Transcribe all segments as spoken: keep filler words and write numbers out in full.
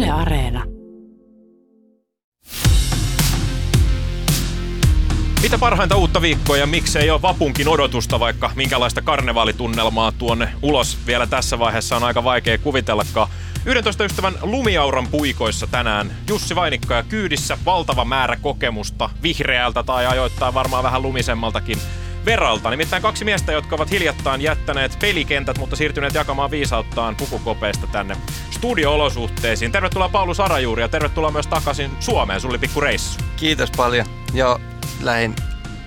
Yle Areena. Mitä parhainta uutta viikkoa ja miksei ole vapunkin odotusta, vaikka minkälaista karnevaalitunnelmaa tuonne ulos vielä tässä vaiheessa on aika vaikea kuvitellakaan. yhdentoista ystävän lumiauran puikoissa tänään Jussi Vainikka ja kyydissä valtava määrä kokemusta vihreältä tai ajoittain varmaan vähän lumisemmaltakin veralta. Nimittäin kaksi miestä, jotka ovat hiljattain jättäneet pelikentät, mutta siirtyneet jakamaan viisauttaan pukukopeista tänne studio-olosuhteisiin. Tervetuloa Paulus Arajuuri ja tervetuloa myös takaisin Suomeen. Sulla oli pikku reissu. Kiitos paljon. Joo, lähdin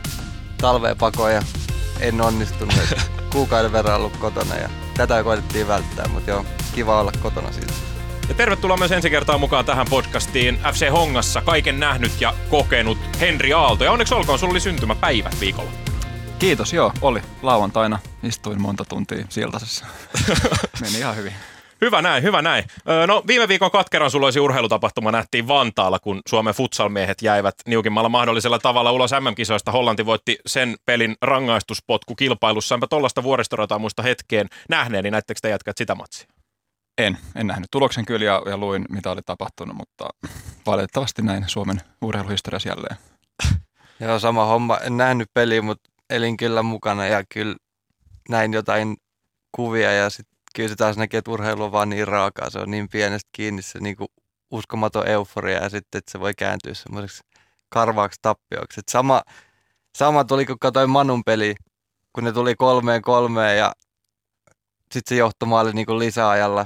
talveen pakoon ja en onnistunut. Kuukauden verran ollut kotona ja tätä koitettiin välttää, mutta joo, kiva olla kotona siitä. Ja tervetuloa myös ensi kertaa mukaan tähän podcastiin F C Hongassa kaiken nähnyt ja kokenut Henri Aalto. Ja onneksi olkoon, sulla oli syntymäpäivä viikolla. Kiitos, joo, oli. Lauantaina istuin monta tuntia Siltasessa. Meni ihan hyvin. Hyvä näin, hyvä näin. No viime viikon katkeran suloisi urheilutapahtuma nähtiin Vantaalla, kun Suomen futsalmiehet jäivät niukimmalla mahdollisella tavalla ulos M M-kisoista. Hollanti voitti sen pelin rangaistuspotkukilpailussa. Enpä tollaista vuoristorataa muista hetkeen nähneen, niin näittekö te jätkät sitä matsia? En, en nähnyt tuloksen kyllä ja, ja luin mitä oli tapahtunut, mutta valitettavasti näin Suomen urheiluhistoriassa jälleen. Joo, sama homma. En nähnyt peliä, mutta elin kyllä mukana ja kyllä näin jotain kuvia ja sitten kyllä se taas näkee, että urheilu on vaan niin raakaa. Se on niin pienestä kiinni se niin kuin uskomaton euforia ja sitten, että se voi kääntyä semmoiseksi karvaaksi tappioksi. Et sama, sama tuli, kun katsoin Manun peliä, kun ne tuli kolmeen kolmeen ja sitten se johtomaali niin kuin lisäajalla.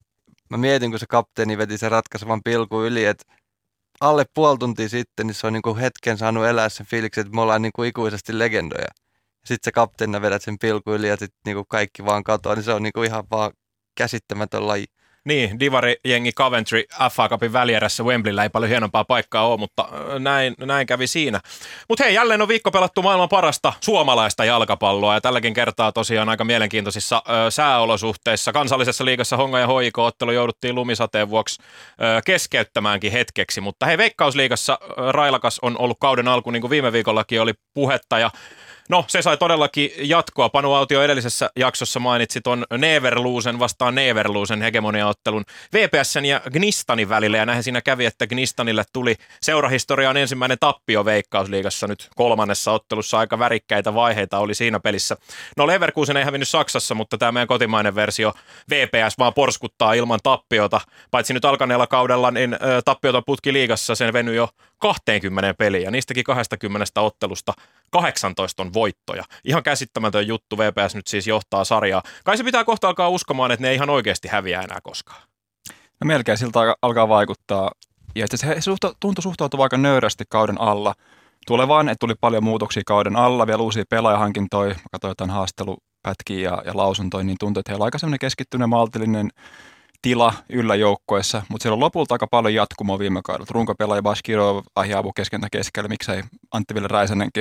Mä mietin, kun se kapteeni veti sen ratkaisevan pilkun yli, että alle puoli tuntia sitten niin se on niin kuin hetken saanut elää sen fiiliksen, että me ollaan niin kuin ikuisesti legendoja. Sitten se kapteenina vedät sen pilkun yli ja sitten niinku kaikki vaan katoaa, niin se on niinku ihan vaan käsittämätön laji. Niin, Divari-jengi Coventry F A Cupin välierässä Wembleyllä ei paljon hienompaa paikkaa ole, mutta näin, näin kävi siinä. Mutta hei, jälleen on viikko pelattu maailman parasta suomalaista jalkapalloa ja tälläkin kertaa tosiaan aika mielenkiintoisissa ö, sääolosuhteissa. Kansallisessa liigassa Honga ja H I K-ottelu jouduttiin lumisateen vuoksi ö, keskeyttämäänkin hetkeksi, mutta hei, Veikkausliigassa ö, railakas on ollut kauden alku, niin kuin viime viikollakin oli puhetta ja no, se sai todellakin jatkoa. Panu Autio edellisessä jaksossa mainitsi ton Neverloosen vastaan Neverloosen hegemoniaottelun V P S:n ja Gnistanin välillä. Ja näin siinä kävi, että Gnistanille tuli seurahistoriaan ensimmäinen tappio Veikkausliigassa nyt kolmannessa ottelussa. Aika värikkäitä vaiheita oli siinä pelissä. No, Leverkusen ei hävinnyt Saksassa, mutta tämä meidän kotimainen versio V P S vaan porskuttaa ilman tappiota. Paitsi nyt alkaneella kaudella, niin ä, tappiota putki liigassa sen venyi jo kaksikymmentä peliä. Ja niistäkin kaksikymmentä ottelusta kahdeksantoista on voittoja. Ihan käsittämätön juttu, V P S nyt siis johtaa sarjaa. Kai se pitää kohta alkaa uskomaan, että ne ei ihan oikeasti häviä enää koskaan. No melkein siltä alkaa vaikuttaa. Ja se, se suhta, tuntui suhtautua aika nöyrästi kauden alla. Tulee vaan, että tuli paljon muutoksia kauden alla, vielä uusia pelaajahankintoja. Mä katsoin jotain haastattelupätkiä ja, ja lausuntoja, niin tuntui, että heillä on aika semmoinen keskittynyt maltillinen tila yllä joukkoissa, mutta siellä on lopulta aika paljon jatkumoa viime kaudella. Runkopelaaja Bashkirov, Ahiabu keskentä keskellä, miksei Antti Ville Räisänenkin,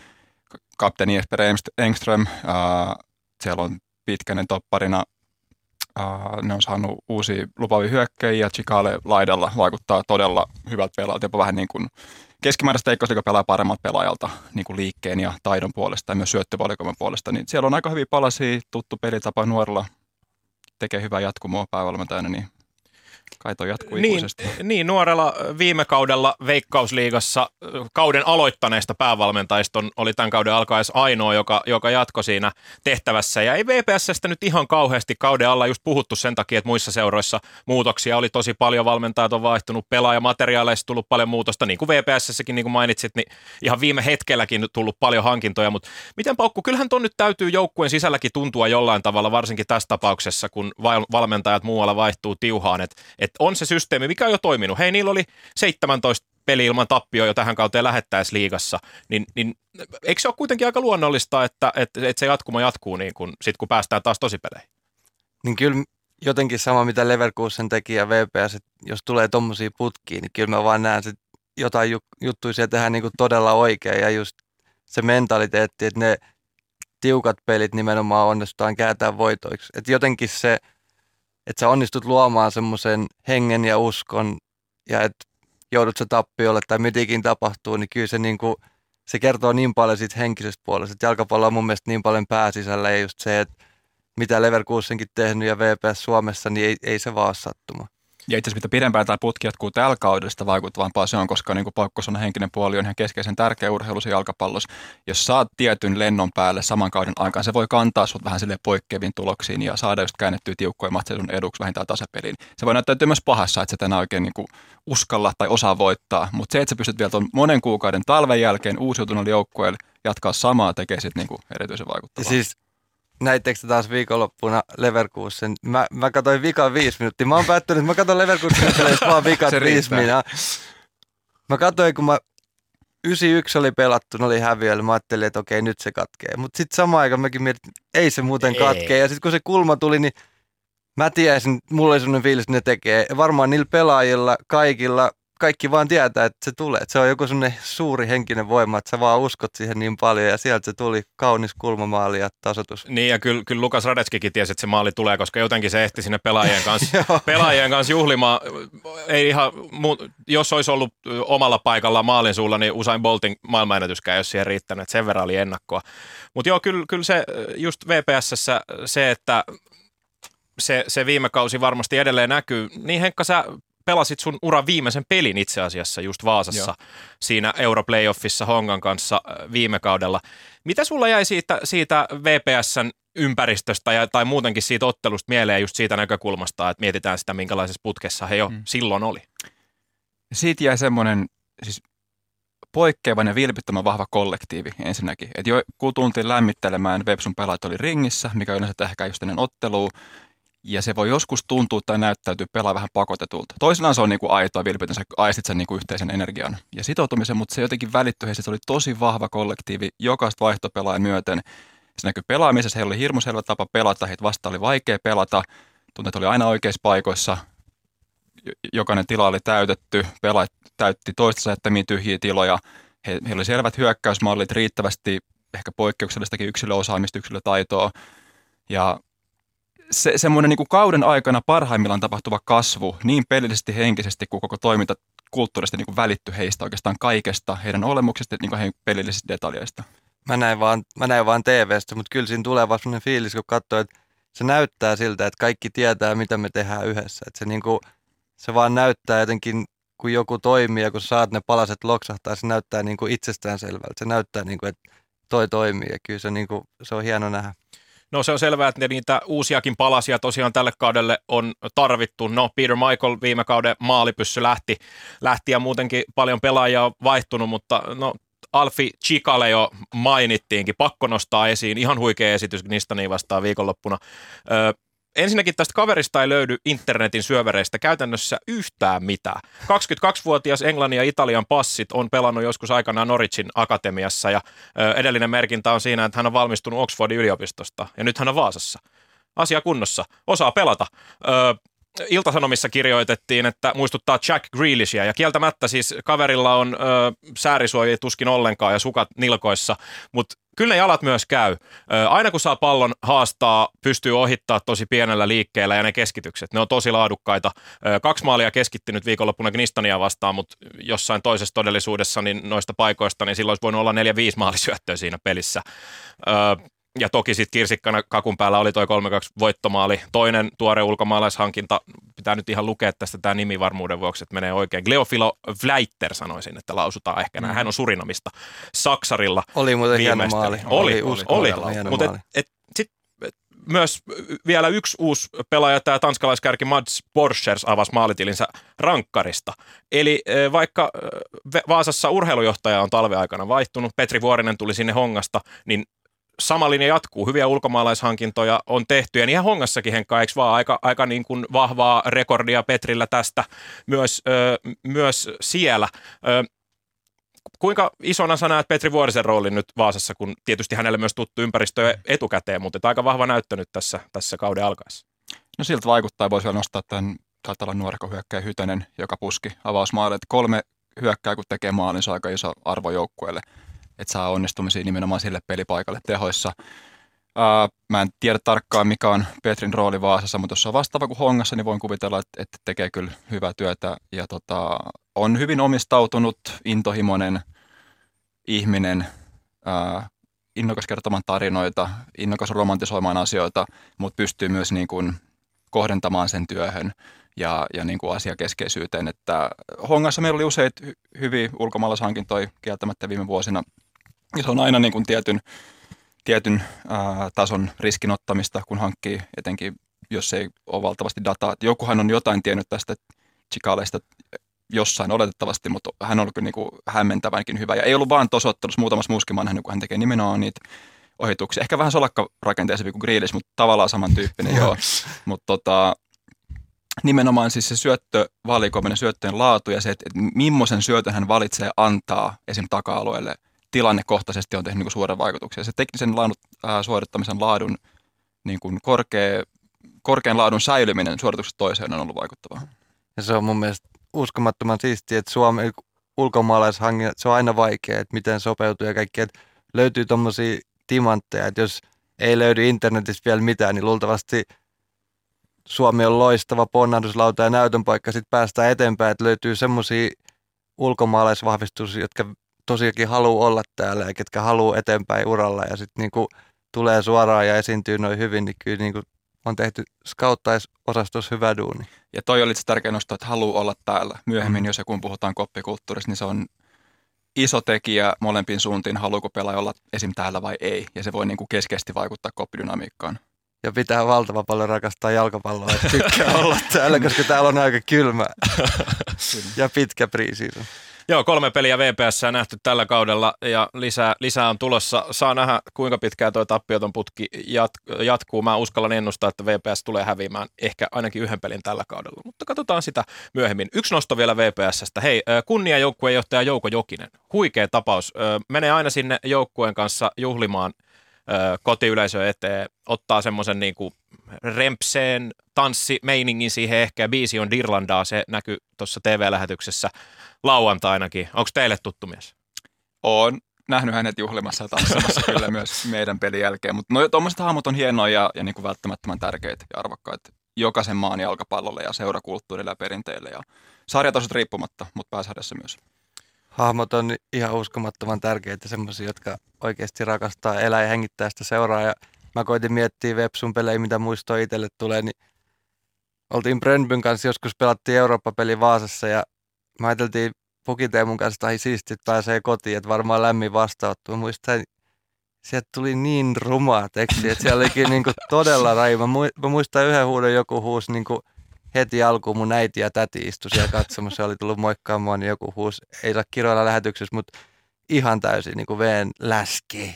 kapteeni Jesper Engström, äh, siellä on Pitkänen topparina, äh, ne on saanut uusia lupaavia hyökkäjiä, Chikale laidalla vaikuttaa todella hyvältä pelaajalta, jopa vähän niin kuin keskimääräistä Veikkausliiga pelaa paremmalta pelaajalta niin kuin liikkeen ja taidon puolesta ja myös syöttövalikoiman puolesta, niin siellä on aika hyviä palasia, tuttu pelitapa nuorilla, tekee hyvää jatkumoa päävalmentajana, niin kai toi jatkuu niin, ikuisesti. Niin, nuorella viime kaudella Veikkausliigassa kauden aloittaneesta päävalmentajista oli tämän kauden alkaessa ainoa, joka, joka jatkoi siinä tehtävässä. Ja ei V P S:stä nyt ihan kauheasti kauden alla just puhuttu sen takia, että muissa seuroissa muutoksia oli tosi paljon. Valmentajat on vaihtunut, pelaajamateriaaleissa tullut paljon muutosta. Niin kuin V P S:ssäkin, niin kuin mainitsit, niin ihan viime hetkelläkin tullut paljon hankintoja. Mutta miten Paukku, kyllähän ton nyt täytyy joukkueen sisälläkin tuntua jollain tavalla, varsinkin tässä tapauksessa, kun valmentajat muualla vaihtuu tiuhaan, että että on se systeemi, mikä on jo toiminut. Hei, niillä oli seitsemäntoista peli ilman tappioa jo tähän kauteen lähettäessä liigassa, niin, niin eikö se ole kuitenkin aika luonnollista, että, että, että se jatkuma jatkuu niin kun, sit kun päästään taas tosipeleihin? Niin kyllä jotenkin sama, mitä Leverkusen teki ja V P S, että jos tulee tommosia putkiin, niin kyllä mä vaan näen, että jotain juttuja siellä tehdään niin kuin todella oikein ja just se mentaliteetti, että ne tiukat pelit nimenomaan onnistutaan kääntää voitoiksi. Että jotenkin se, että sä onnistut luomaan semmoisen hengen ja uskon ja että joudut sä tappiolle tai mitikin tapahtuu, niin kyllä se, niin kuin, se kertoo niin paljon siitä henkisestä puolesta. Että jalkapallo on mun mielestä niin paljon pääsisällä ja just se, että mitä Leverkusenkin tehnyt ja V P S Suomessa, niin ei, ei se vaan ole sattuma. Ja itse asiassa mitä pidempään tämä putki jatkuu tällä kaudella, sitä vaikuttavampaa se on, koska niin paukkosonan henkinen puoli on ihan keskeisen tärkeä urheilussa jalkapallossa. Jos saat tietyn lennon päälle saman kauden aikaan, se voi kantaa sut vähän silleen poikkeaviin tuloksiin ja saada just käännettyä tiukkoja matseja sun eduksi vähintään tasapeliin. Se voi näyttäytyä myös pahassa, että sä tänään oikein niin kuin uskalla tai osaa voittaa, mutta se, että sä pystyt vielä tuon monen kuukauden talven jälkeen uusiutuneelle joukkueelle jatkaa samaa, tekee sitten niin kuin erityisen vaikuttavaa. Siis näittekö te taas viikonloppuna Leverkusen? Mä, mä katsoin vikan viisi minuuttia. Mä oon päättynyt, että mä katson Leverkusen peleistä vaan vikat viisi minuuttia. Mä katsoin, kun mä yhdeksänkymmentäyksi oli pelattu, ne oli häviöllä. Mä ajattelin, että okei, nyt se katkee. Mutta sitten samaan aikaan mäkin mietin, että ei se muuten ei. katkee. Ja sitten kun se kulma tuli, niin mä tiesin, mulla oli sellainen fiilis, että ne tekee. Varmaan niillä pelaajilla, kaikilla, kaikki vaan tietää, että se tulee. Että se on joku sellainen suuri henkinen voima, että sä vaan uskot siihen niin paljon ja sieltä se tuli kaunis kulmamaali ja tasoitus. Niin ja kyllä, kyllä Lukas Radetskikin tiesi, että se maali tulee, koska jotenkin se ehti sinne pelaajien kanssa, pelaajien kanssa juhlimaan. Ei ihan, jos olisi ollut omalla paikalla maalin suulla, niin Usain Boltin maailmanennätyskään ei olisi siihen riittänyt, että sen verran oli ennakkoa. Mutta joo, kyllä, kyllä se just V P S:ssä se, että se, se viime kausi varmasti edelleen näkyy. Niin Henkka, sä pelasit sun uran viimeisen pelin itse asiassa just Vaasassa Joo. siinä Europlayoffissa Hongan kanssa viime kaudella. Mitä sulla jäi siitä, siitä V P S:n ympäristöstä ja, tai muutenkin siitä ottelusta mieleen just siitä näkökulmasta, että mietitään sitä, minkälaisessa putkessa he jo mm. silloin oli? Siitä jäi semmoinen siis poikkeavan ja vilpittömän vahva kollektiivi ensinnäkin. Että jo kun tultiin lämmittelemään, Vepsun pelaajat oli ringissä, mikä yleensä ehkä just ennen ottelua. Ja se voi joskus tuntua tai näyttäytyy pelaa vähän pakotetulta. Toisinaan se on niin kuin aitoa vilpitön, sä aistit sen niin kuin yhteisen energian ja sitoutumisen, mutta se jotenkin välittyi heistä. Se oli tosi vahva kollektiivi jokaista vaihtopelaajan myöten. Se näkyi pelaamisessa, heillä oli hirmu selvä tapa pelata, heitä vastaan oli vaikea pelata. Tunteet oli aina oikeissa paikoissa, jokainen tila oli täytetty, pelaajat täytti toistensa jättämiä tyhjiä tiloja. He, heillä oli selvät hyökkäysmallit, riittävästi ehkä poikkeuksellistakin yksilöosaamista, yksilötaitoa ja Se, semmoinen niin kuin kauden aikana parhaimmillaan tapahtuva kasvu niin pelillisesti, henkisesti kuin koko toimintakulttuurista niin kuin välitty heistä oikeastaan kaikesta, heidän olemuksesta niin kuin heidän pelillisistä detaljeista. Mä näin vaan, mä näin vaan T V:stä, mutta kyllä siinä tulee vaan semmoinen fiilis, kun katsoo, että se näyttää siltä, että kaikki tietää, mitä me tehdään yhdessä. Että se, niin kuin, se vaan näyttää jotenkin, kun joku toimii ja kun saat ne palaset loksahtaa, se näyttää niin kuin itsestäänselvältä. Se näyttää, niin kuin, että toi toimii ja kyllä se, niin kuin, se on hieno nähdä. No se on selvää, että niitä uusiakin palasia tosiaan tälle kaudelle on tarvittu. No Peter Michael viime kauden maalipyssy lähti, lähti ja muutenkin paljon pelaajia on vaihtunut, mutta no Alfi Chikale jo mainittiinkin, pakko nostaa esiin, ihan huikea esitys Gnistaniin vastaan viikonloppuna. Öö, Ensinnäkin tästä kaverista ei löydy internetin syövereistä käytännössä yhtään mitään. kaksikymmentäkaksivuotias Englannin ja Italian passit on pelannut joskus aikanaan Norwichin akatemiassa ja ö, edellinen merkintä on siinä, että hän on valmistunut Oxfordin yliopistosta ja nyt hän on Vaasassa. Asia kunnossa, osaa pelata. Ö, Ilta-Sanomissa kirjoitettiin, että muistuttaa Jack Grealishia ja kieltämättä siis kaverilla on ö, säärisuojia tuskin ollenkaan ja sukat nilkoissa, mutta kyllä ne jalat myös käy. Ö, aina kun saa pallon haastaa, pystyy ohittaa tosi pienellä liikkeellä ja ne keskitykset, ne on tosi laadukkaita. Ö, kaksi maalia keskittynyt viikonloppuna Gnistania vastaan, mutta jossain toisessa todellisuudessa niin noista paikoista, niin silloin olisi voinut olla neljä viisi maalisyöttöä siinä pelissä. Ö, Ja toki sitten kirsikkana kakun päällä oli toi kolme kaksi voittomaali. Toinen tuore ulkomaalaishankinta, pitää nyt ihan lukea tästä tämä nimi varmuuden vuoksi, että menee oikein. Gleofilo Vleiter sanoisin, että lausutaan ehkä näin. Hän on Surinamista. Saksarilla. Oli muuten hieno maali. Oli, oli. oli. Mutta et, et, sitten myös vielä yksi uusi pelaaja, tämä tanskalaiskärki Mads Borchers avasi maalitilinsä rankkarista. Eli vaikka Vaasassa urheilujohtaja on talven aikana vaihtunut, Petri Vuorinen tuli sinne Hongasta, niin sama linja jatkuu. Hyviä ulkomaalaishankintoja on tehty ja niin Hongassakin Henkka, eikö vaan aika, aika niin kuin vahvaa rekordia Petrillä tästä myös, ö, myös siellä. Ö, kuinka isona sä näet Petri Vuorisen roolin nyt Vaasassa, kun tietysti hänelle myös tuttu ympäristö etukäteen, mutta aika vahva näyttänyt tässä, tässä kauden alkaessa? No siltä vaikuttaa, voisi vielä nostaa tämän, taitaa olla nuoreko hyökkäjä Hytönen, joka puski avausmaalle. Kolme hyökkää, kun tekee maalin, se on aika iso arvo joukkueelle. Että saa onnistumisia nimenomaan sille pelipaikalle tehoissa. Ää, mä en tiedä tarkkaan, mikä on Petrin rooli Vaasassa, mutta jos se on vastaava kuin Hongassa, niin voin kuvitella, että, että tekee kyllä hyvää työtä. Ja tota, on hyvin omistautunut, intohimoinen ihminen, ää, innokas kertomaan tarinoita, innokas romantisoimaan asioita, mutta pystyy myös niin kuin kohdentamaan sen työhön. ja, ja niin kuin asiakeskeisyyteen. Että Hongassa meillä oli useita hy- hyviä ulkomaalaishankintoja kieltämättä viime vuosina. Ja se on aina niin kuin tietyn, tietyn ää, tason riskinottamista, kun hankkii, etenkin jos ei ole valtavasti dataa. Et jokuhan on jotain tiennyt tästä Chikaleista jossain oletettavasti, mutta hän on ollut kyllä niin kuin hämmentävänkin hyvä. Ja ei ollut vaan tuossa ottelussa, muutamassa muuskin mä nähnyt, kun hän tekee nimenomaan niitä ohituksia. Ehkä vähän solakkarakenteisempi kuin Grealish, mutta tavallaan samantyyppinen, joo. Mutta tota, nimenomaan siis se syöttövalikoiminen, syöttöjen laatu ja se, että, että millaisen syötön hän valitsee antaa esim. Taka-alueelle tilannekohtaisesti on tehnyt niin kuin suuren vaikutuksen. Se teknisen laadun, ää, suorittamisen laadun, niin kuin korkea, korkean laadun säilyminen suorituksesta toiseen on ollut vaikuttavaa. Ja se on mun mielestä uskomattoman siistiä, että Suomen ulkomaalaishankinnat, se on aina vaikea, että miten sopeutuu ja kaikki, että löytyy tommosia timantteja, että jos ei löydy internetistä vielä mitään, niin luultavasti Suomi on loistava ponnahduslauta ja näytön paikka, sitten päästään eteenpäin, että löytyy semmoisia ulkomaalaisvahvistuksia, jotka tosiaankin haluaa olla täällä ja ketkä haluaa eteenpäin uralla ja sitten niinku tulee suoraan ja esiintyy noin hyvin, niin kyllä niinku on tehty scouttaisosastossa hyvä duuni. Ja toi oli itse tärkeä nostaa, että haluaa olla täällä. Myöhemmin, mm. jos ja kun puhutaan koppikulttuurista, niin se on iso tekijä molempiin suuntiin, haluuko pelaaja olla esim. Täällä vai ei. Ja se voi niin kuin keskeisesti vaikuttaa koppidynamiikkaan. Ja pitää valtavan paljon rakastaa jalkapalloa, että tykkää olla täällä, koska täällä on aika kylmä ja pitkä pre-season. Joo, kolme peliä V P S nähty tällä kaudella ja lisää, lisää on tulossa. Saa nähdä, kuinka pitkään tuo tappioton putki jat- jatkuu. Mä uskallan ennustaa, että V P S tulee häviämään ehkä ainakin yhden pelin tällä kaudella, mutta katsotaan sitä myöhemmin. Yksi nosto vielä V P S:stä. Hei, kunniajoukkueenjohtaja Jouko Jokinen. Huikea tapaus. Menee aina sinne joukkueen kanssa juhlimaan kotiyleisö eteen, ottaa semmoisen niinku rempseen tanssimeiningin siihen ehkä, ja biisi on Dirlandaa, se näkyy tuossa T V-lähetyksessä lauantainakin. Onko teille tuttu mies? Oon nähnyt hänet juhlimassa ja tanssimassa kyllä myös meidän pelin jälkeen, mutta no, tuommoiset hahmot on hienoja ja, ja niin kuin välttämättömän tärkeitä ja arvokkaita jokaisen maan jalkapallolle ja seurakulttuurille ja perinteille ja sarjatasot riippumatta, mutta pääsarjassa myös. Hahmot on ihan uskomattoman tärkeitä, semmoisia, jotka oikeasti rakastaa, elää ja hengittää sitä seuraa. Ja mä koitin miettiä Vepsun pelejä, mitä muistoa itselle tulee, niin oltiin Brönnbyn kanssa, joskus pelattiin Eurooppa-peli Vaasassa ja mä ajateltiin Pukiteemun kanssa, että siistiä, että pääsee kotiin, että varmaan lämmin vastaanotto. Mä muistan, sieltä tuli niin rumaa tekstiä, että siellä olikin niinku todella raju. Mä muistan yhden huudon, joku huusi niinku heti alkuun mun äiti ja täti istui siellä katsomassa, oli tullut moikkaamaan, niin joku huusi, ei saa kiroilla lähetyksessä, mutta ihan täysin niin kuin veen läskei.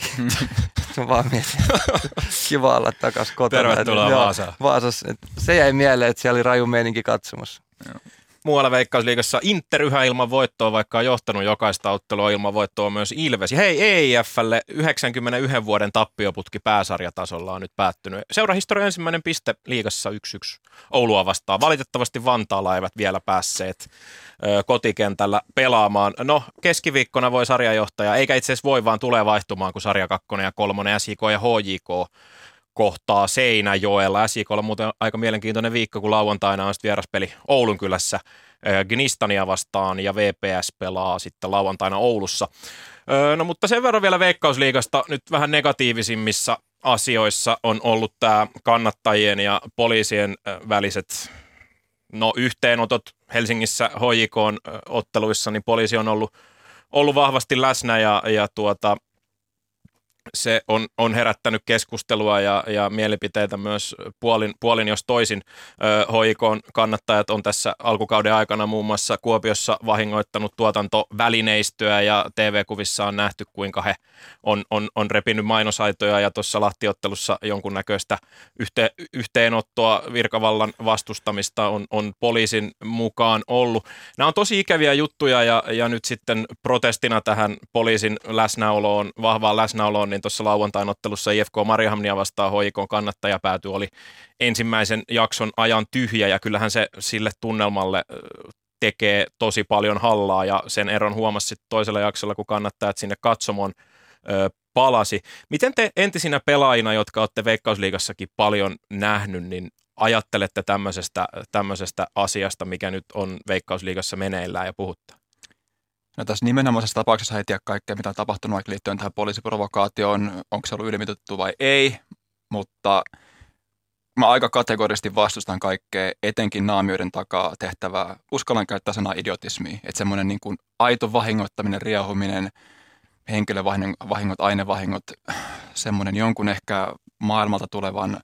Mä vaan mietin, kiva olla takas kotona. Tervetuloa Vaasaan. Vaasassa. Se jäi mieleen, että siellä oli raju meininki katsomassa. Joo. Muualla Veikkausliigassa Inter yhä ilman voittoa, vaikka on johtanut jokaista ottelua ilman voittoa myös Ilves. Ja hei, E I F:lle yhdeksänkymmentäyksi vuoden tappioputki pääsarjatasolla on nyt päättynyt. Seurahistorian ensimmäinen piste liigassa yksi yksi Oulua vastaan. Valitettavasti Vantaalla eivät vielä päässeet ö, kotikentällä pelaamaan. No, keskiviikkona voi sarjajohtaja, eikä itse asiassa voi, vaan tulee vaihtumaan, kun sarja kakkonen ja kolmonen, S J K ja H J K kohtaa Seinäjoella. S J K:lla muuten aika mielenkiintoinen viikko, kun lauantaina on sitten vieraspeli Oulun kylässä Gnistania vastaan ja V P S pelaa sitten lauantaina Oulussa. No mutta sen verran vielä Veikkausliigasta nyt vähän negatiivisimmissa asioissa on ollut tämä kannattajien ja poliisien väliset no, yhteenotot Helsingissä H J K:n otteluissa, niin poliisi on ollut, ollut vahvasti läsnä ja, ja tuota, se on, on herättänyt keskustelua ja, ja mielipiteitä myös puolin, puolin jos toisin. H J K:n kannattajat on tässä alkukauden aikana muun muassa Kuopiossa vahingoittanut tuotantovälineistöä ja T V-kuvissa on nähty, kuinka he on, on, on repinyt mainosaitoja ja tuossa Lahti-ottelussa jonkunnäköistä yhte, yhteenottoa virkavallan vastustamista on, on poliisin mukaan ollut. Nämä on tosi ikäviä juttuja ja, ja nyt sitten protestina tähän poliisin läsnäoloon, vahvaan läsnäoloon, niin tuossa lauantain ottelussa I F K Mariehamnia vastaan H J K:n kannattajapääty oli ensimmäisen jakson ajan tyhjä ja kyllähän se sille tunnelmalle tekee tosi paljon hallaa ja sen eron huomasi sitten toisella jaksolla, kun kannattajat sinne katsomoon ö, palasi. Miten te entisinä pelaajina, jotka olette Veikkausliigassakin paljon nähnyt, niin ajattelette tämmöisestä, tämmöisestä asiasta, mikä nyt on Veikkausliigassa meneillään ja puhuttaa? No tässä nimenomaisessa tapauksessa ei tiedä kaikkea, mitä on tapahtunut vaikka liittyen tähän poliisiprovokaatioon, onko se ollut ylimitoitettu vai ei, mutta mä aika kategorisesti vastustan kaikkea, etenkin naamioiden takaa tehtävää. Uskallan käyttää sanaa idiotismia, että semmoinen niin kuin aito vahingoittaminen, riehuminen, henkilövahingot, ainevahingot, semmoinen jonkun ehkä maailmalta tulevan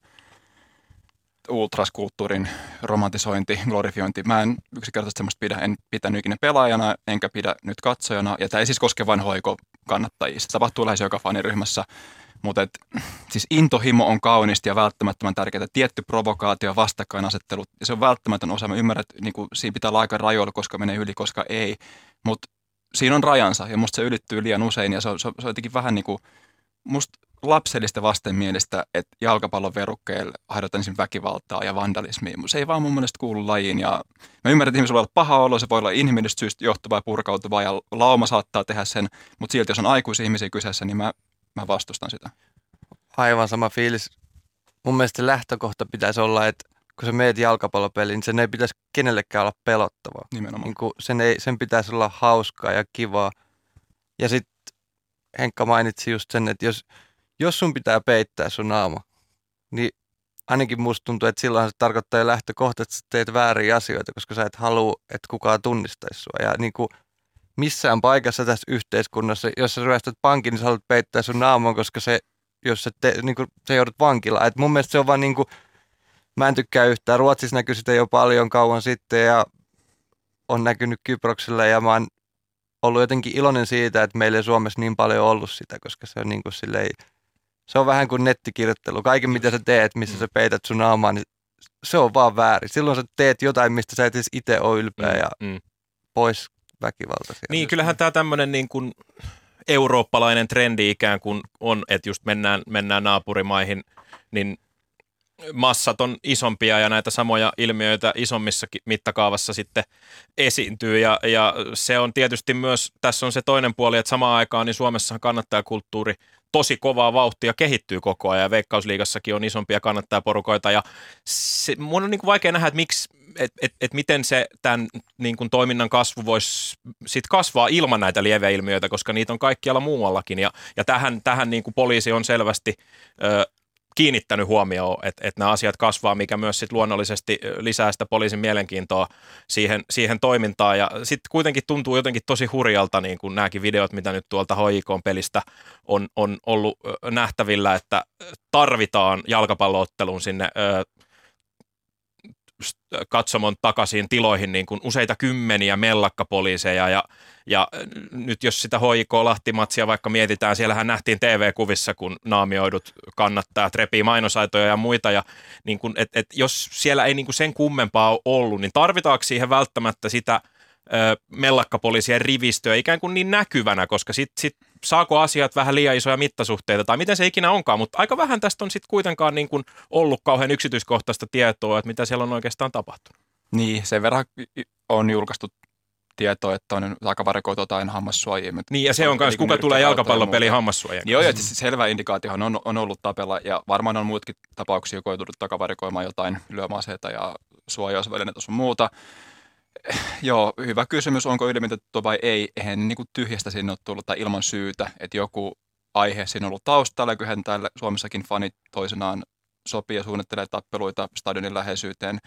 ultraskulttuurin romantisointi, glorifiointi. Mä en yksinkertaisesti semmoista pidä, en pitänyt ikinä pelaajana, enkä pidä nyt katsojana. Ja tämä ei siis koske vain hoiko-kannattajia. Se tapahtuu lähes joka faniryhmässä. Mutta et, siis intohimo on kaunista ja välttämättömän tärkeää. Tietty provokaatio, vastakkainasettelu, ja se on välttämätön osa. Mä ymmärrän, että niinku, siinä pitää olla aika rajoilla, koska menee yli, koska ei. Mutta siinä on rajansa, ja musta se ylittyy liian usein, ja se on, se on, se on jotenkin vähän niin kuin, musta lapsellista vastenmielistä, että jalkapallon verukkeilla harjoitetaan ensin väkivaltaa ja vandalismia. Se ei vaan mun mielestä kuulu lajiin, ja mä ymmärrän, että ihmisellä voi olla paha olo, se voi olla inhimillistä syystä johtuvaa ja purkautuvaa, ja lauma saattaa tehdä sen, mutta silti jos on aikuisia ihmisiä kyseessä, niin mä, mä vastustan sitä. Aivan sama fiilis. Mun mielestä se lähtökohta pitäisi olla, että kun sä meet jalkapallopeliin, niin sen ei pitäisi kenellekään olla pelottavaa. Nimenomaan. Niin kuin sen, ei, sen pitäisi olla hauskaa ja kivaa. Ja sitten Henkka mainitsi just sen, että jos, jos sun pitää peittää sun naama, niin ainakin musta tuntuu, että silloin se tarkoittaa jo lähtökohta, että sä teet vääriä asioita, koska sä et halua, että kukaan tunnistaisi sua. Ja niin kuin missään paikassa tässä yhteiskunnassa, jos sä ryöstät pankin, niin sä haluat peittää sun naaman, koska se, jos sä, te, niin kuin, sä joudut vankilaan. Et mun mielestä se on vaan niin kuin, mä en tykkää yhtään. Ruotsissa näkyy sitä jo paljon kauan sitten ja on näkynyt Kyproksella ja mä oon ollut jotenkin iloinen siitä, että meillä ei Suomessa niin paljon ollut sitä, koska se on niin kuin silleen, se on vähän kuin nettikirjoittelu. Kaiken mitä sä teet, missä sä peität sun naamaa, niin se on vaan väärin. Silloin sä teet jotain, mistä sä et edes itse ole ylpeä mm, ja mm. pois väkivaltaisia. Niin, kyllähän tämä tämmöinen niin kuin eurooppalainen trendi ikään kuin on, että just mennään, mennään naapurimaihin, niin massat on isompia ja näitä samoja ilmiöitä isommissa mittakaavassa sitten esiintyy ja, ja se on tietysti myös, tässä on se toinen puoli, että samaan aikaan niin Suomessahan kannattajakulttuuri tosi kovaa vauhtia kehittyy koko ajan ja Veikkausliigassakin on isompia kannattajaporukoita ja se, mun on niin kuin vaikea nähdä, että miksi, et, et, et miten se tämän niin kuin toiminnan kasvu voisi sit kasvaa ilman näitä lieveilmiöitä, koska niitä on kaikkialla muuallakin ja, ja tähän, tähän niin kuin poliisi on selvästi ö, kiinnittänyt huomioon, että, että nämä asiat kasvaa, mikä myös sit luonnollisesti lisää sitä poliisin mielenkiintoa siihen, siihen toimintaan. Ja sitten kuitenkin tuntuu jotenkin tosi hurjalta, niin kuin nämäkin videot, mitä nyt tuolta H J K-pelistä on, on ollut nähtävillä, että tarvitaan jalkapallootteluun sinne ö, katsomon takaisin tiloihin niin kuin useita kymmeniä mellakkapoliiseja ja, ja nyt jos sitä H J K-Lahti-matsia vaikka mietitään, siellähän nähtiin T V-kuvissa, kun naamioidut kannattajat repii mainosaitoja ja muita ja niin kuin, et, et jos siellä ei niin kuin sen kummempaa ole ollut, niin tarvitaanko siihen välttämättä sitä ö, mellakkapoliisien rivistöä ikään kuin niin näkyvänä, koska sitten sit saako asiat vähän liian isoja mittasuhteita tai miten se ikinä onkaan, mutta aika vähän tästä on sitten kuitenkaan niin kuin ollut kauhean yksityiskohtaista tietoa, että mitä siellä on oikeastaan tapahtunut. Niin, sen verran on julkaistu tietoa, että on takavarikoitu jotain hammassuojia. Niin, ja se on myös, kuka tulee jalkapallopeliin hammassuojien Joo, ja siis selvä indikaatiohan on, on ollut tapella, ja varmaan on muutkin tapauksia, kun on tullut takavarikoimaan jotain lyömäaseita ja suojausvälineitä sun muuta. Joo, hyvä kysymys, onko ylimitoitettu vai ei. Eihän niin kuin tyhjästä sinne ole tullut tai ilman syytä, että joku aihe siinä on ollut taustalla, ja kyllähän täällä Suomessakin fanit toisenaan sopii ja suunnittelee tappeluita stadionin läheisyyteen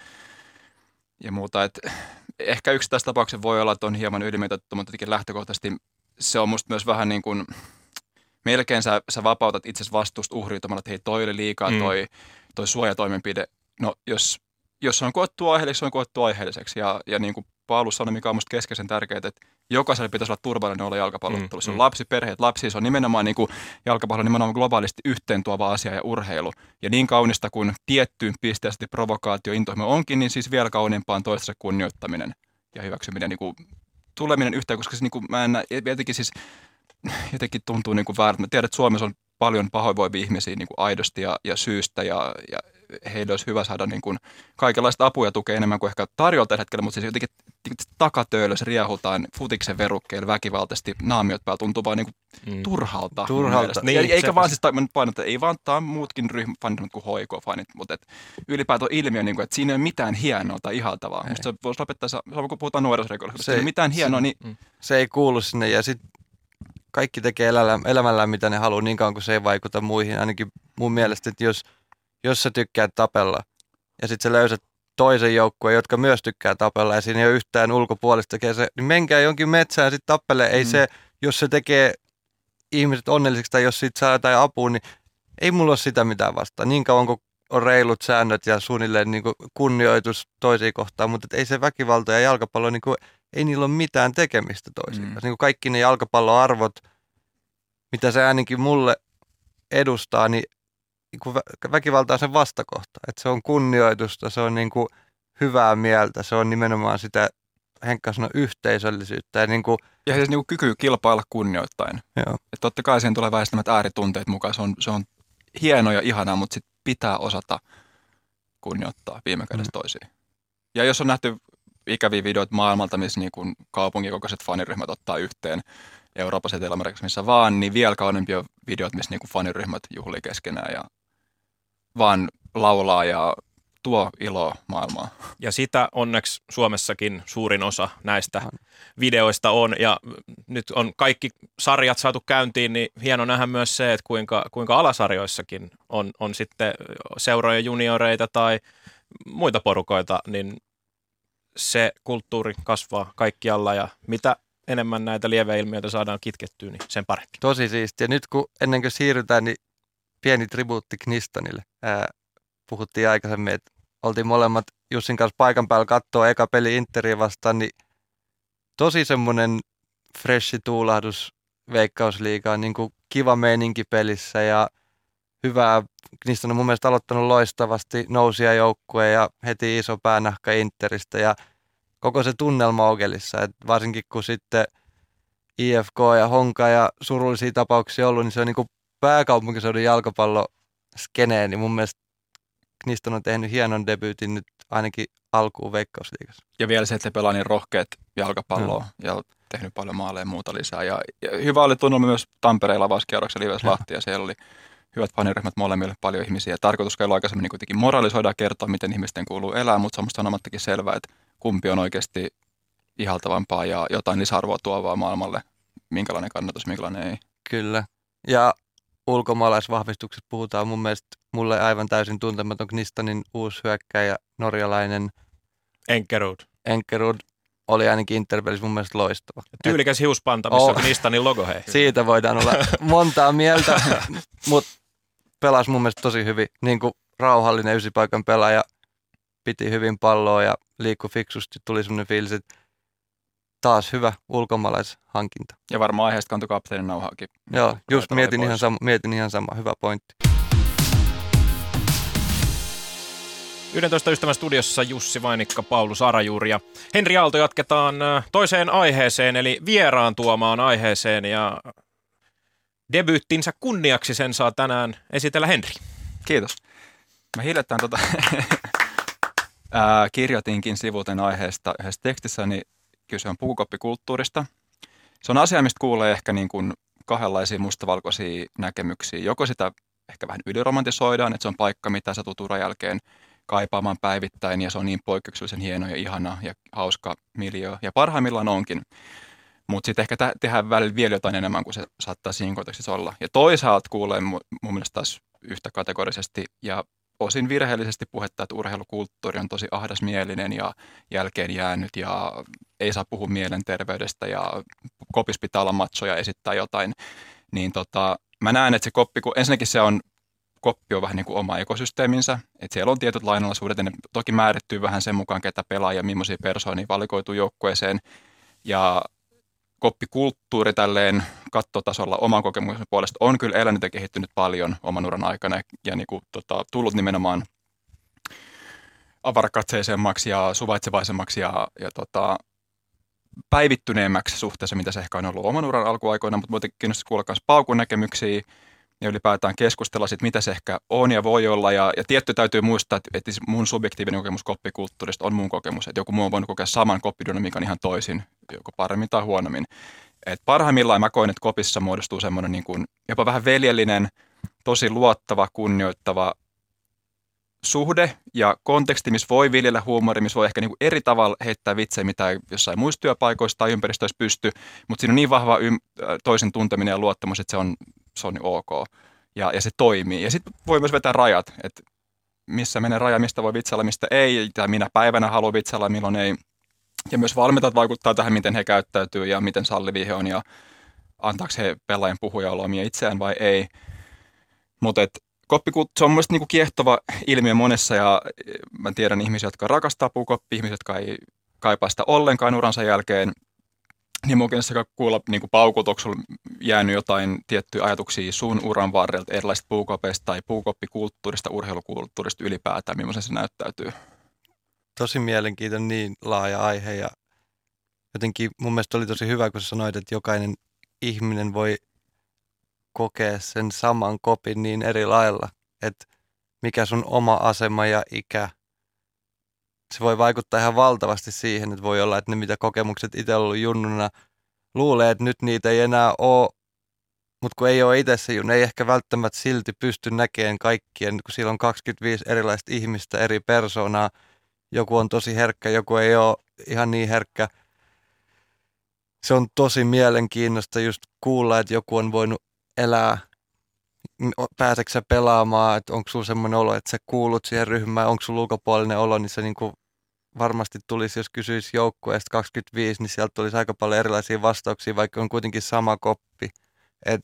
ja muuta. Et ehkä yksi tässä tapauksessa voi olla, että on hieman ylimitoitettu, mutta tietenkin lähtökohtaisesti se on musta myös vähän niin kuin, melkein sä, sä vapautat itsesi vastuusta uhriutamalla, että hei, toi oli liikaa, toi, toi suojatoimenpide. No jos Jos on koettu aiheelliseksi, on koettu aiheelliseksi. Ja, ja niin kuin Paulus sanoi, mikä on minusta keskeisen tärkeää, että jokaiselle pitäisi olla turvallinen olla jalkapallottelu. Mm, mm. Lapsi, perheet, lapsi, se on nimenomaan niin kuin jalkapallo nimenomaan globaalisti yhteen tuova asia ja urheilu. Ja niin kaunista kuin tiettyyn pisteesti provokaatio, intohimo onkin, niin siis vielä kauniimpaa on toistensa kunnioittaminen ja hyväksyminen, niin kuin tuleminen yhteen, koska se, niin kuin, mä en näe, jotenkin siis jotenkin tuntuu niin kuin väärältä. Mä tiedän, että Suomessa on paljon pahoinvoivia ihmisiä niin kuin aidosti ja, ja syystä ja, ja heille olisi hyvä saada niin kuin kaikenlaista apua ja tukea enemmän kuin ehkä tarjolla tällä hetkellä, mutta siis jotenkin takatöölössä riehutaan futiksen verukkeilla väkivaltaisesti naamiot päällä tuntuu vaan niin kuin mm. turhalta. Turhalta. Niin, eikä vaan siis, mä nyt painotan, ei vaan tämä muutkin ryhmäfanit kuin H I K-fanit, mutta et ylipäätään ilmiö, niin kuin, että siinä ei ole mitään hienoa tai ihaltavaa. Musta se voisi lopettaa, kun puhutaan nuorisorekollisuudesta, se ei ole mitään hienoa. Se, niin se ei kuulu sinne ja sitten kaikki tekee elämällään, elämällään mitä ne haluaa niin kauan kuin se ei vaikuta muihin. Ainakin mun mielestä, että jos, jos sä tykkäät tapella, ja sitten sä löysät toisen joukkueen, jotka myös tykkää tapella ja siinä ei ole yhtään ulkopuolista tekee se, niin menkää jonkin metsään ja sitten tappele. Ei mm. se, jos se tekee ihmiset onnellisiksi tai jos siitä saa jotain apua, niin ei mulla ole sitä mitään vastaan. Niin kauan kuin on reilut säännöt ja suunnilleen niin kuin kunnioitus toisiin kohtaan, mutta ei se väkivalta ja jalkapallo, niin kuin, ei niillä ole mitään tekemistä toisiin. Mm. Niin kuin kaikki ne jalkapalloarvot, mitä se ainakin mulle edustaa, niin väkivalta on sen vastakohta. Että se on kunnioitusta, se on niin kuin hyvää mieltä, se on nimenomaan sitä, Henkka sanoi, yhteisöllisyyttä. Ja, niin kuin, ja siis niin kuin kyky kilpailla kunnioittain. Joo. Että totta kai siihen tulee väistämättä ääritunteet mukaan, se on, se on hienoa ja ihanaa, mutta sit pitää osata kunnioittaa viime kädessä mm. toisiin. Ja jos on nähty ikäviä videoita maailmalta, missä niin kuin kaupungikokoiset faniryhmät ottaa yhteen Euroopassa ja Etelä-Amerikassa, missä vaan, niin vielä kaunempia videoita, missä niin kuin faniryhmät juhlii keskenään ja vaan laulaa ja tuo iloa maailmaan. Ja sitä onneksi Suomessakin suurin osa näistä videoista on, ja nyt on kaikki sarjat saatu käyntiin, niin hieno nähdä myös se, että kuinka, kuinka alasarjoissakin on, on sitten seurojen junioreita tai muita porukoita, niin se kulttuuri kasvaa kaikkialla, ja mitä enemmän näitä lieveilmiöitä saadaan kitkettyä, niin sen parempi. Tosi siistiä. Nyt kun ennen kuin siirrytään, niin pieni tribuutti Knistonille. Ää, puhuttiin aikaisemmin, että oltiin molemmat Jussin kanssa paikan päällä katsoa eka peli Interia vastaan, niin tosi semmoinen freshi tuulahdus Veikkausliigaan, niin kuin kiva meininki pelissä ja hyvää. Kniston on mun mielestä aloittanut loistavasti, nousia joukkue ja heti iso päänahka Interistä ja koko se tunnelma Ogelissa, että varsinkin kun sitten I F K ja Honka ja surullisia tapauksia ollut, niin se on niin kuin pääkaupunkiseudun jalkapalloskeneen, niin mun mielestä Kniston on tehnyt hienon debyytin nyt ainakin alkuun Veikkausliigassa. Ja vielä se, että se pelaa niin rohkeat jalkapalloa no. ja tehnyt paljon maaleja ja muuta lisää. Ja, ja hyvä oli tunnelma myös Tampereella avauskierroksella Ilves Lahti, ja siellä oli hyvät faniryhmät molemmille, paljon ihmisiä. Tarkoitus kai aikaisemmin niin kuitenkin moralisoida ja kertoa, miten ihmisten kuuluu elää, mutta se on musta sanomattakin selvää, että kumpi on oikeasti ihaltavampaa ja jotain lisäarvoa tuovaa maailmalle, minkälainen kannatus, minkälainen ei. Kyllä. Ja ulkomaalaisvahvistukset puhutaan mun mielestä mulle aivan täysin tuntematon Knistonin uusi hyökkäjä, norjalainen Enkerud. Enkerud oli ainakin Interpelissä mun mielestä loistava. Tyylikäs hiuspanta, missä oh. on Knistonin logo, hei. Siitä voidaan olla montaa mieltä, mutta pelasi mun mielestä tosi hyvin. Niin kuin rauhallinen ysipaikan pelaaja, piti hyvin palloa ja liikkui fiksusti, tuli semmoinen fiilis, että taas hyvä ulkomaalaishankinta. Ja varmaan aiheesta kantoi kapteenin nauhaakin. Joo, just mietin ihan, sama, mietin ihan sama. Hyvä pointti. yksitoista ystävän studiossa Jussi Vainikka, Paulus Arajuuri ja Henri Aalto. Jatketaan toiseen aiheeseen, eli vieraan tuomaan aiheeseen, ja debyyttinsä kunniaksi sen saa tänään esitellä Henri. Kiitos. Mä hiljattain tota, ää, kirjoitinkin sivuten aiheesta yhdessä tekstissäni. Kyse on pukukoppikulttuurista. Se on asia, mistä kuulee ehkä niin kuin kahdenlaisia mustavalkoisia näkemyksiä. Joko sitä ehkä vähän yliromantisoidaan, että se on paikka, mitä sä tulet uran jälkeen kaipaamaan päivittäin, ja se on niin poikkeuksellisen hieno ja ihana ja hauska miljöö, ja parhaimmillaan onkin. Mutta sitten ehkä t- tehdään välillä vielä jotain enemmän kuin se saattaa siinä kontekstissa olla. Ja toisaalta kuulee mun, mun mielestä taas yhtä kategorisesti ja osin virheellisesti puhetta, että urheilukulttuuri on tosi ahdasmielinen ja jälkeen jäänyt ja ei saa puhua mielenterveydestä ja kopis pitää olla macho ja esittää jotain. Niin tota, mä näen, että se koppi, kun ensinnäkin se on, koppi on vähän niin kuin oma ekosysteeminsä, että siellä on tietyt lainalaisuudet ja ne toki määrittyy vähän sen mukaan, ketä pelaa ja millaisia persoonia valikoituu joukkueeseen. Ja koppikulttuuri tälleen kattotasolla oman kokemuksen puolesta on kyllä elänyt ja kehittynyt paljon oman uran aikana ja niin kuin, tota, tullut nimenomaan avarakatseisemmaksi ja suvaitsevaisemmaksi ja, ja tota, päivittyneemmäksi suhteessa, mitä se ehkä on ollut oman uran alkuaikoina, mutta muuten kiinnostaa kuulla myös Paukun näkemyksiä ja ylipäätään keskustella siitä, mitä se ehkä on ja voi olla. Ja, ja tietty täytyy muistaa, että, että mun subjektiivinen kokemus koppikulttuurista on mun kokemus, että joku muu on voinut kokea saman koppidynamiikan ihan toisin, joko paremmin tai huonommin. Et parhaimmillaan mä koen, että kopissa muodostuu semmoinen niin kuin jopa vähän veljellinen, tosi luottava, kunnioittava suhde ja konteksti, missä voi viljellä huumoria, missä voi ehkä niin kuin eri tavalla heittää vitsejä, mitä jossain muissa työpaikoissa tai ympäristöissä pystyy, mutta siinä on niin vahva ym- toisen tunteminen ja luottamus, että se on, se on ok ja, ja se toimii. Ja sitten voi myös vetää rajat, että missä menee raja, mistä voi vitsailla, mistä ei, tai minä päivänä haluan vitsailla, milloin ei. Ja myös valmentajat vaikuttaa tähän, miten he käyttäytyy ja miten sallivia he on ja antaako he pelaajan puhuja olla omia itseään vai ei. Mutta koppikulttuuri on mielestäni niinku kiehtova ilmiö monessa ja mä tiedän ihmisiä, jotka rakastaa puukoppia, ihmisiä, jotka ei kaipaa sitä ollenkaan uransa jälkeen. Niin munkin sekä kuulla niinku paukutoksi on jäänyt jotain tiettyjä ajatuksia sun uran varrelta erilaisista puukopeista tai puukoppikulttuurista, urheilukulttuurista ylipäätään, millaisen se näyttäytyy. Tosi mielenkiintoinen, niin laaja aihe ja jotenkin mun mielestä oli tosi hyvä, kun sä sanoit, että jokainen ihminen voi kokea sen saman kopin niin eri lailla, että mikä sun oma asema ja ikä, se voi vaikuttaa ihan valtavasti siihen, että voi olla, että ne mitä kokemukset itse ollut junnuna, luulee, että nyt niitä ei enää ole, mutta kun ei ole itse se junnu, ei ehkä välttämättä silti pysty näkemään kaikkien, kun siellä on kaksikymmentäviisi erilaista ihmistä, eri persoonaa, joku on tosi herkkä, joku ei ole ihan niin herkkä. Se on tosi mielenkiintoista just kuulla, että joku on voinut elää, pääseekö sä pelaamaan, että onko sulla semmoinen olo, että sä kuulut siihen ryhmään, onko sulla ulkopuolinen olo, niin se niinku varmasti tulisi, jos kysyisi joukkueesta kaksikymmentäviisi, niin sieltä tulisi aika paljon erilaisia vastauksia, vaikka on kuitenkin sama koppi. Et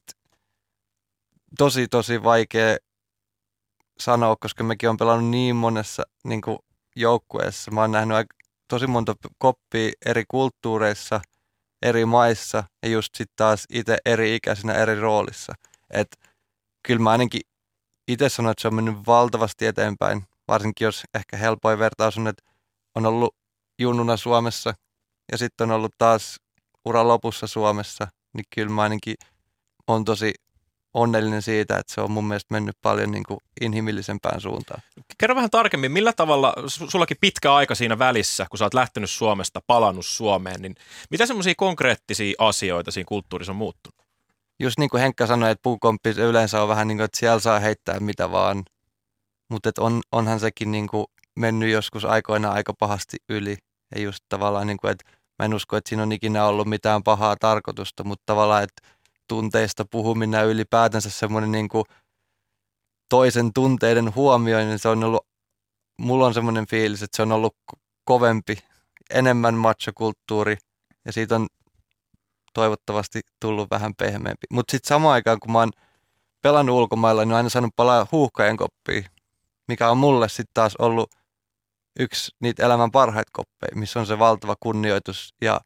tosi, tosi vaikea sanoa, koska mekin on pelannut niin monessa niinku joukkueessa. Mä oon nähnyt aika, tosi monta koppia eri kulttuureissa, eri maissa ja just sitten taas itse eri ikäisenä eri roolissa. Et kyllä mä ainakin itse sanon, että se on mennyt valtavasti eteenpäin, varsinkin jos ehkä helpoin vertaus on, että on ollut junnuna Suomessa ja sitten on ollut taas uran lopussa Suomessa, niin kyllä mä ainakin on tosi onnellinen siitä, että se on mun mielestä mennyt paljon niin kuin inhimillisempään suuntaan. Kerro vähän tarkemmin, millä tavalla, sullakin pitkä aika siinä välissä, kun sä oot lähtenyt Suomesta, palannut Suomeen, niin mitä semmoisia konkreettisia asioita siinä kulttuurissa on muuttunut? Just niin kuin Henkka sanoi, että puukomppi yleensä on vähän niin kuin, että siellä saa heittää mitä vaan, mutta on, onhan sekin niin kuin mennyt joskus aikoina aika pahasti yli. Ja just tavallaan, niin kuin, että mä en usko, että siinä on ikinä ollut mitään pahaa tarkoitusta, mutta tavallaan, että tunteista puhuminen ja ylipäätänsä semmoinen niin kuin toisen tunteiden huomioinen, se on ollut, mulla on semmoinen fiilis, että se on ollut kovempi, enemmän machokulttuuri ja siitä on toivottavasti tullut vähän pehmeämpi. Mutta sitten samaan aikaan, kun mä oon pelannut ulkomailla, niin oon aina saanut palaa huuhkajan koppiin, mikä on mulle sitten taas ollut yksi niitä elämän parhaita koppeja, missä on se valtava kunnioitus ja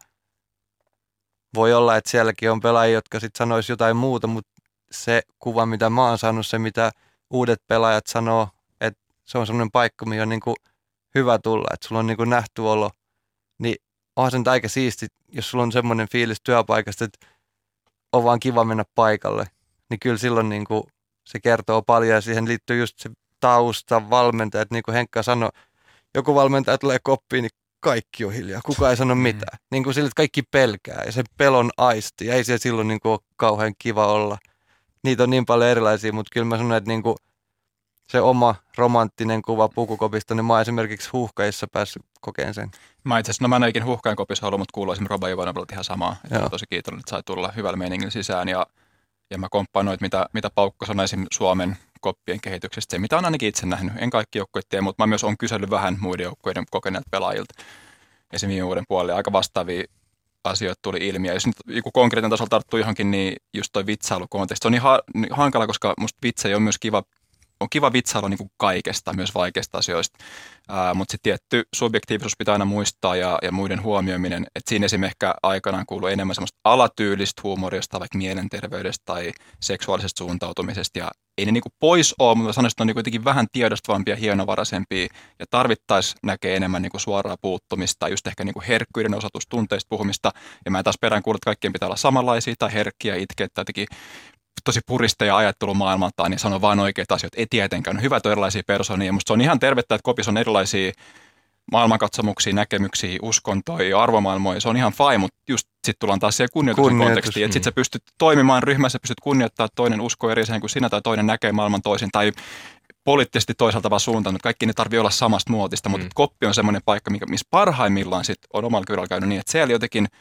voi olla, että sielläkin on pelaajia, jotka sitten sanoisi jotain muuta, mutta se kuva, mitä mä oon saanut, se mitä uudet pelaajat sanoo, että se on semmoinen paikka, mihin on niin kuin hyvä tulla, että sulla on niin kuin nähty olo, niin onhan se nyt aika siisti, jos sulla on semmoinen fiilis työpaikasta, että on vaan kiva mennä paikalle, niin kyllä silloin niin kuin se kertoo paljon ja siihen liittyy just se tausta, valmentajat, niin kuin Henkka sanoi, joku valmentaja tulee koppiin, niin kaikki on hiljaa, kukaan ei sano mitään. Mm. Niin kuin sille, että kaikki pelkää ja se pelon aisti. Ja ei se silloin niin kuin ole kauhean kiva olla. Niitä on niin paljon erilaisia, mutta kyllä mä sanon, että niin kuin se oma romanttinen kuva pukukopista, niin mä oon esimerkiksi huuhkajissa päässyt kokeen sen. Mä itse asiassa, no mä en ikinä huuhkajan kopissa ollut, mutta kuuluu esimerkiksi Roba Ivanovalta ihan samaa. Että tosi kiitollinen, että sai tulla hyvällä meiningillä sisään. Ja, ja mä komppaan noit, mitä, mitä Paukko sanoi esimerkiksi Suomen koppien kehityksestä. Se, mitä on ainakin itse nähnyt. En kaikki joukkueet tiedä, mutta mä myös olen kysellyt vähän muiden joukkueiden kokeneilta pelaajilta. Esimerkiksi viime vuoden puolelle aika vastaavia asioita tuli ilmi. Ja jos nyt joku konkreettinen tasolla tarttuu johonkin, niin just toi vitsailukonteksti on niin, ha- niin hankala, koska musta vitsejä on myös kiva, on kiva vitsailla niin kuin kaikesta, myös vaikeista asioista. Mutta sitten tietty subjektiivisuus pitää aina muistaa ja, ja muiden huomioiminen. Että siinä esimerkiksi ehkä aikanaan kuuluu enemmän semmoista alatyylistä huumorista, vaikka mielenterveydestä tai seksuaalisesta suuntautumisesta. Ja ei ne niinku pois ole, mutta sanoisin, että ne on kuitenkin vähän tiedostavampia, hienovaraisempia ja tarvittaisiin näkee enemmän niinku suoraa puuttumista, just ehkä niinku herkkyyden osoitus, tunteista puhumista. Ja mä taas perään kuulen, että kaikkien pitää olla samanlaisia tai herkkiä, itkeä tai jotenkin tosi puristeja ajattelu maailmaltaan ja sanoo vain oikeita asioita. Ei tietenkään, on hyvät erilaisia persoonia ja musta se on ihan tervettä, että kopissa on erilaisia maailmankatsomuksia, näkemyksiä, uskontoja, arvomaailmoja, se on ihan fine, mutta just sitten tullaan taas siihen kunnioituksen Kunnioitus, kontekstiin, että sitten sä pystyt toimimaan ryhmässä, pystyt kunnioittamaan, toinen usko eri siihen kuin sinä tai toinen näkee maailman toisin tai poliittisesti toisaalta vaan suuntaan, mutta kaikki ne tarvii olla samasta muotista, mutta mm. koppi on semmoinen paikka, missä parhaimmillaan sit on omalla kylällä käynyt niin, että siellä jotenkin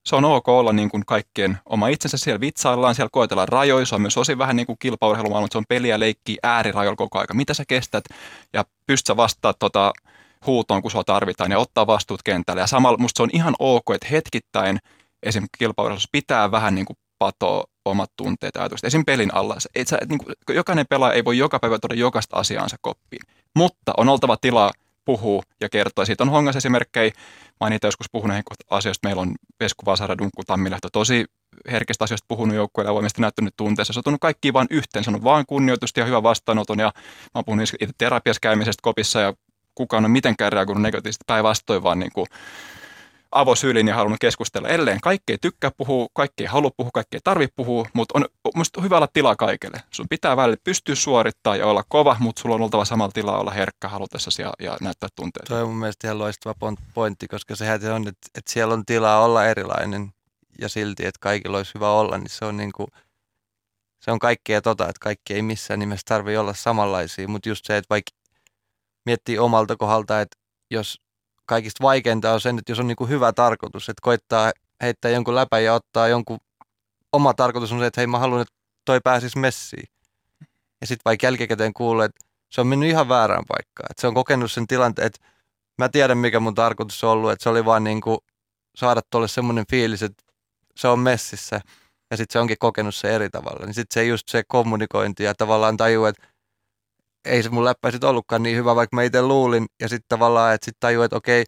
Se on ok olla niin kuin kaikkien oma itsensä, siellä vitsaillaan, siellä koetellaan rajoja, se on myös osin vähän niin kuin kilpaurheilumaailma, se on peliä, leikkiä äärirajoilla koko aika. Mitä sä kestät ja pystyt sä vastaamaan tota huutoon, kun sua tarvitaan ja ottaa vastuut kentälle. Ja samalla musta se on ihan ok, että hetkittäin esimerkiksi kilpaurheilussa pitää vähän niin kuin patoa omat tunteet ja ajatukset. Esim. pelin alla. Et sä, et niin kuin, jokainen pelaaja ei voi joka päivä tuoda jokaista asiaansa koppiin, mutta on oltava tilaa puhuu ja kertoo. Ja siitä on hongas esimerkkejä. Mä oon niitä joskus puhunut asioista. Meillä on Vesku Vasara, Dunkku Tammilehto tosi herkistä asioista puhunut joukkueelle ja voimasti näyttänyt tunteessa. Se on tullut kaikki vaan yhteen. Se on vaan kunnioitusta ja hyvä vastaanoton. Ja mä oon puhunut itse terapiassa käymisestä kopissa ja kukaan on mitenkään reagoinut negatiivisesti päinvastoin, vaan niin kuin avosyylin ja halunnut keskustella. Elleen kaikki ei tykkää puhua, kaikki ei halua puhua, kaikki ei tarvitse puhua, mutta on, musta on hyvä olla tilaa kaikille. Sun pitää välillä pystyä suorittamaan ja olla kova, mutta sulla on oltava samalla tilaa olla herkkä halutessasi ja, ja näyttää tunteita. Tuo on mun mielestä ihan loistava pointti, koska sehän se on, että, että siellä on tilaa olla erilainen ja silti, että kaikilla olisi hyvä olla, niin se on niin kuin, se on kaikkea tota, että kaikki ei missään nimessä tarvitse olla samanlaisia, mutta just se, että vaikka miettii omalta kohdalta, että jos kaikista vaikeinta on sen, että jos on niin kuin hyvä tarkoitus, että koittaa heittää jonkun läpän ja ottaa jonkun, oma tarkoitus on se, että hei mä haluan, että toi pääsisi messiin. Ja sitten vaikka jälkikäteen kuulee, että se on mennyt ihan väärään paikkaan. Että se on kokenut sen tilanteen, että mä tiedän mikä mun tarkoitus on ollut, että se oli vaan niin kuin saada tuolle semmoinen fiilis, että se on messissä ja sitten se onkin kokenut se eri tavalla. Niin sitten se just se kommunikointi ja tavallaan tajuu, että ei se mun läppä sitten ollutkaan niin hyvä, vaikka mä itse luulin. Ja sitten tavallaan, että sitten tajuu, että okei,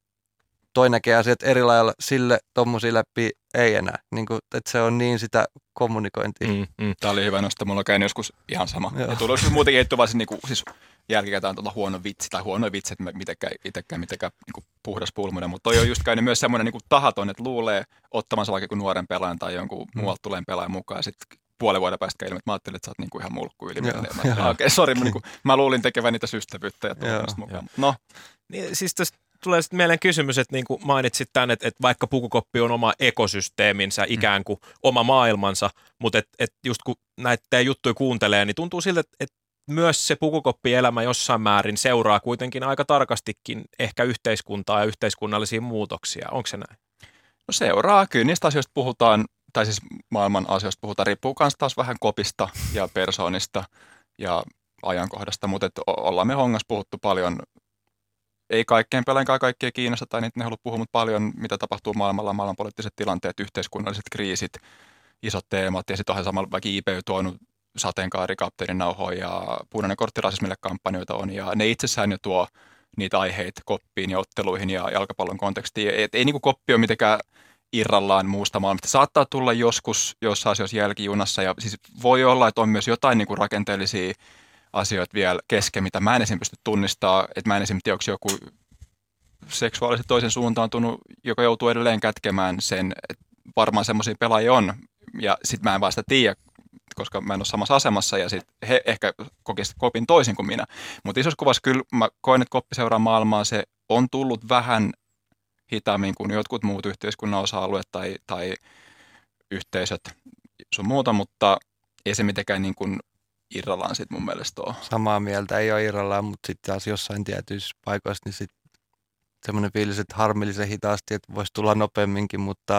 toi näkee asiat eri lailla, sille tommosia läpi ei enää. Niin kuin, että se on niin sitä kommunikointia. Mm, mm. Tämä oli hyvä nosto. Mulla on käynyt joskus ihan sama. Joo. Ja tuli muutenkin heittu vaan niin kuin, siis jälkikäteen tuolla huono vitsi tai huono vitsi, että mitenkään, itsekään mitenkään niin kuin puhdas pulmunen. Mutta toi on just käynyt myös semmoinen niin kuin tahaton, että luulee ottamansa vaikka joku nuoren pelaajan tai jonkun mm. muualta tuleen pelaajan mukaan. Sitten puolen vuoden päästä ilmi, että mä ajattelin, että sä oot niinku ihan mulkku ylimääräinen. Okei, okay, sori, mä, niinku, mä luulin tekevän niitä systävyyttä ja tuollaista mukaan. No. Niin, siis tästä tulee sitten mieleen kysymys, että niin kuin mainitsit tämän, että, että vaikka pukukoppi on oma ekosysteeminsä, mm. ikään kuin oma maailmansa, mutta että, että just kun näitä juttuja kuuntelee, niin tuntuu siltä, että, että myös se pukukoppielämä jossain määrin seuraa kuitenkin aika tarkastikin ehkä yhteiskuntaa ja yhteiskunnallisia muutoksia. Onko se näin? No seuraa, kyllä niistä asioista puhutaan, tai siis maailman asioista puhutaan, riippuu myös taas vähän kopista ja persoonista ja ajankohdasta, mutta että ollaan me hongassa puhuttu paljon, ei kaikkeen pelainkaan kaikkea Kiinasta tai niitä ne halua puhua, mutta paljon mitä tapahtuu maailmalla, maailmanpoliittiset tilanteet, yhteiskunnalliset kriisit, isot teemat ja sitten onhan samalla vaikka I P Y tuonut sateenkaarikapteenin nauhoja ja punainen kortti rasismille kampanjoita on ja ne itsessään jo tuo niitä aiheita koppiin ja otteluihin ja jalkapallon kontekstiin. Et ei niinku koppi ole mitenkään irrallaan muusta maailmasta. Saattaa tulla joskus jossain asioissa jälkijunassa ja siis voi olla, että on myös jotain niinku rakenteellisia asioita vielä kesken, mitä mä en esim. Pysty tunnistaa, että mä en esim. Tiedä, onko joku seksuaalisesti toisen suuntaantunut, joka joutuu edelleen kätkemään sen, että varmaan semmoisia pelaajia on ja sit mä en vaan sitä tiedä, koska mä en ole samassa asemassa ja sit he ehkä kokisivat kopin toisin kuin minä. Mutta isossa kuvassa kyllä mä koen, että koppi seuraa maailmaa, se on tullut vähän hitaammin kuin jotkut muut yhteiskunnan osa-alueet tai, tai yhteisöt sun muuta, mutta ei se mitenkään niin kuin irrallaan sit mun mielestä ole. Samaa mieltä, ei ole irrallaan, mutta sitten taas jossain tietyissä paikoissa niin sitten semmoinen fiilis, että harmillisen hitaasti, että voisi tulla nopeamminkin, mutta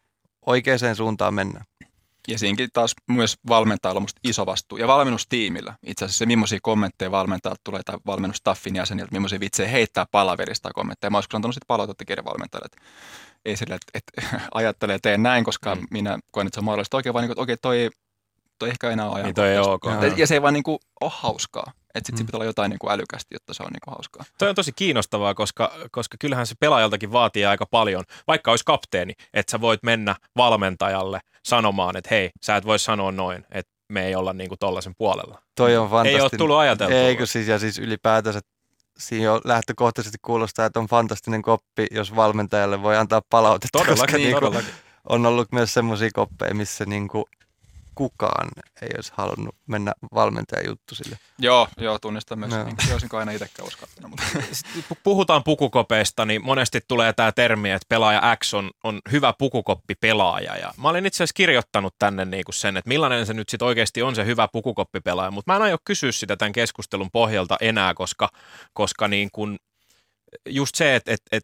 oikeaan suuntaan mennään. Ja siinäkin taas myös valmentajalla on musta iso vastuu. Ja valmennustiimillä. Itse asiassa se, millaisia kommentteja valmentajalta tulee tai valmennustaffin jäseniltä, millaisia vitsejä heittää palaverista kommentteja. Mä olisiko antanut sitten palautetta kirjavalmentajalle, että ei sillä, että, että ajattelee teen näin, koska mm. minä koen, että se on mahdollista. Oikein vaan, että okei, toi, toi ehkä enää ole niin toi ei ok. Ja se ei vaan niin kuin ole hauskaa. Että sitten mm. pitää olla jotain niin kuin älykästi, jotta se on niin kuin hauskaa. Toi on tosi kiinnostavaa, koska, koska kyllähän se pelaajaltakin vaatii aika paljon, vaikka olisi kapteeni, että sä voit mennä valmentajalle sanomaan, että hei, sä et voi sanoa noin, että me ei olla niin kuin tollaisen puolella. Toi on fantastinen. Ei ole tullut ajateltua. Eikö siis, ja siis ylipäätänsä siinä jo lähtökohtaisesti kuulostaa, että on fantastinen koppi, jos valmentajalle voi antaa palautetta. Todellakin, niin, todellakin. On ollut myös semmoisia koppeja, missä niin kuin kukaan ei olisi halunnut mennä valmentajan juttu sille. Joo, joo, tunnistan myös. No. Niin, olisinko aina itsekään uskaltanut. Mutta. Puhutaan pukukopeista, niin monesti tulee tämä termi, että pelaaja X on, on hyvä pukukoppipelaaja. Ja mä olin itse asiassa kirjoittanut tänne niinku sen, että millainen se nyt sitten oikeasti on se hyvä pukukoppipelaaja. Mutta mä en aio kysyä sitä tämän keskustelun pohjalta enää, koska, koska niin kun just se, että et, et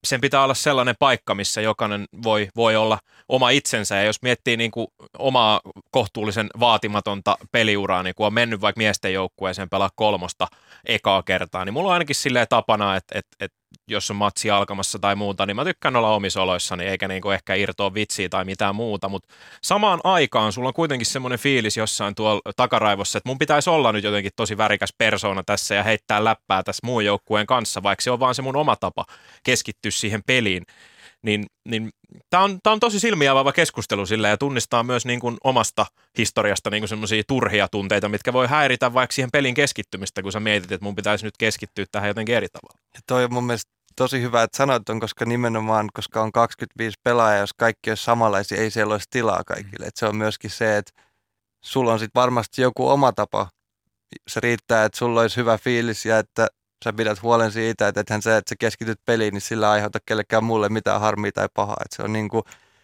sen pitää olla sellainen paikka, missä jokainen voi, voi olla oma itsensä. Ja jos miettii niin kuin omaa kohtuullisen vaatimatonta peliuraa, niin kun on mennyt vaikka miesten joukkueeseen pelaa kolmosta ekaa kertaa, niin mulla on ainakin silleen tapana, että, että, että jos on matsi alkamassa tai muuta, niin mä tykkään olla omissa oloissani, eikä niin kuin ehkä irtoa vitsiä tai mitään muuta, mutta samaan aikaan sulla on kuitenkin semmoinen fiilis jossain tuolla takaraivossa, että mun pitäisi olla nyt jotenkin tosi värikäs persoona tässä ja heittää läppää tässä muun joukkueen kanssa, vaikka se on vaan se mun oma tapa keskittyä siihen peliin. Niin, niin tämä on, tää on tosi silmiä avaava keskustelu sillä ja tunnistaa myös niin kuin omasta historiasta niin kuin semmoisia turhia tunteita, mitkä voi häiritä vaikka siihen pelin keskittymistä, kun sä mietit, että mun pitäisi nyt keskittyä tähän jotenkin eri tavalla. Ja toi on mun mielestä tosi hyvä, että sanoit on, koska nimenomaan, koska on kaksikymmentäviisi pelaajaa, jos kaikki olisi samanlaisia, ei siellä olisi tilaa kaikille. Et se on myöskin se, että sulla on sitten varmasti joku oma tapa. Se riittää, että sulla olisi hyvä fiilis ja että sä pidät huolen siitä, että ethän sä, että sä keskityt peliin, niin sillä aiheuta kellekään mulle mitään harmia tai pahaa. Että se on niin kuin,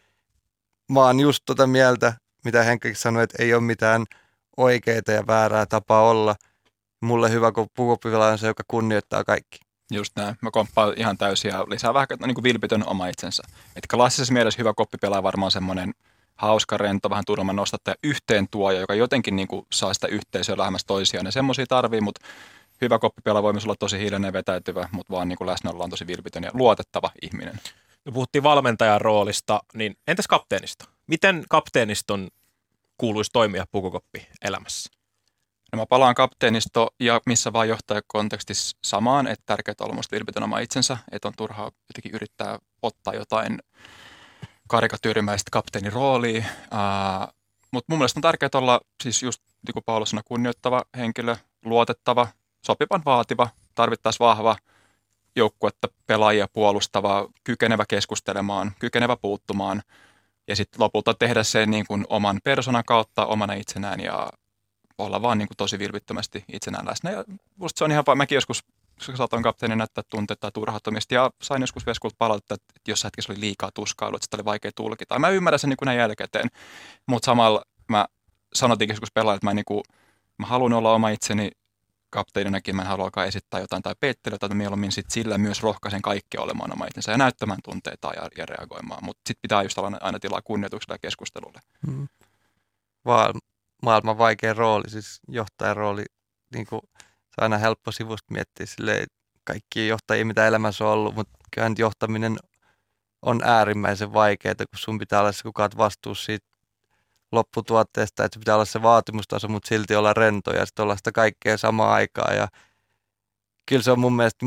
mä oon just tota mieltä, mitä Henkkakin sanoi, että ei ole mitään oikeita ja väärää tapaa olla. Mulle hyvä, kun pukuoppipelaaja on se, joka kunnioittaa kaikki. Just näin. Mä komppaan ihan täysin ja lisää vähän no, niin kuin vilpitön oma itsensä. Et klassisessa mielessä hyvä koppipelaaja varmaan semmoinen hauska, rento, vähän turman nostattaja, yhteen tuoja, joka jotenkin niin kuin saa sitä yhteisöä lähemmäs toisiaan. Ja semmoisia tarvii, mutta hyvä koppipelaaja voi myös olla tosi hiljainen ja vetäytyvä, mutta vaan niin kuin läsnäolo on tosi vilpitön ja luotettava ihminen. Me puhuttiin valmentajan roolista, niin entäs kapteenista? Miten kapteeniston kuuluisi toimia pukukoppi-elämässä? No mä palaan kapteenisto ja missä vaan johtajakontekstissa samaan, että tärkeää olla musta vilpitön oma itsensä, että on turhaa jotenkin yrittää ottaa jotain karikatyyrimäistä kapteenin roolia. Uh, mutta mun mielestä on tärkeää olla siis just niin kuin Paulus sanoi, kunnioittava henkilö, luotettava, sopivan vaativa, tarvittaisiin vahva joukkuetta, pelaajia puolustava, kykenevä keskustelemaan, kykenevä puuttumaan ja sitten lopulta tehdä sen niin kuin oman persoonan kautta, omana itsenään ja olla vaan niin kuin tosi vilpittömästi itsenään läsnä. Ja musta se on ihan vaan, mäkin joskus saatoin kapteenin näyttää tunteita tai turhattomista ja sain joskus Veskulta palautetta, että jos hetkessä oli liikaa tuskailu, että sitä oli vaikea tulkita. Mä ymmärrän sen niin kuin näin jälkikäteen, mutta samalla mä sanotinkin joskus pelaajalle, että mä, niin kuin, mä haluan olla oma itseni kapteeninakin, mä en halua alkaa esittää jotain tai peittelyä, että mieluummin sit sillä myös rohkaisen kaikkia olemaan oma itsensä ja näyttämään tunteita ja, ja reagoimaan, mutta sitten pitää just olla aina tilaa kunnioitukselle ja keskustelulle. Hmm. Vaan maailman vaikea rooli, siis johtajan rooli, niin kuin, se on aina helppo sivusta miettiä silleen, kaikkia johtajia, mitä elämässä on ollut, mutta kyllähän johtaminen on äärimmäisen vaikeaa, kun sun pitää olla se, kuka oot vastuussa siitä lopputuotteesta, että se pitää olla se vaatimustaso, mutta silti olla rento ja sitten olla sitä kaikkea samaan aikaan. Ja kyllä se on mun mielestä,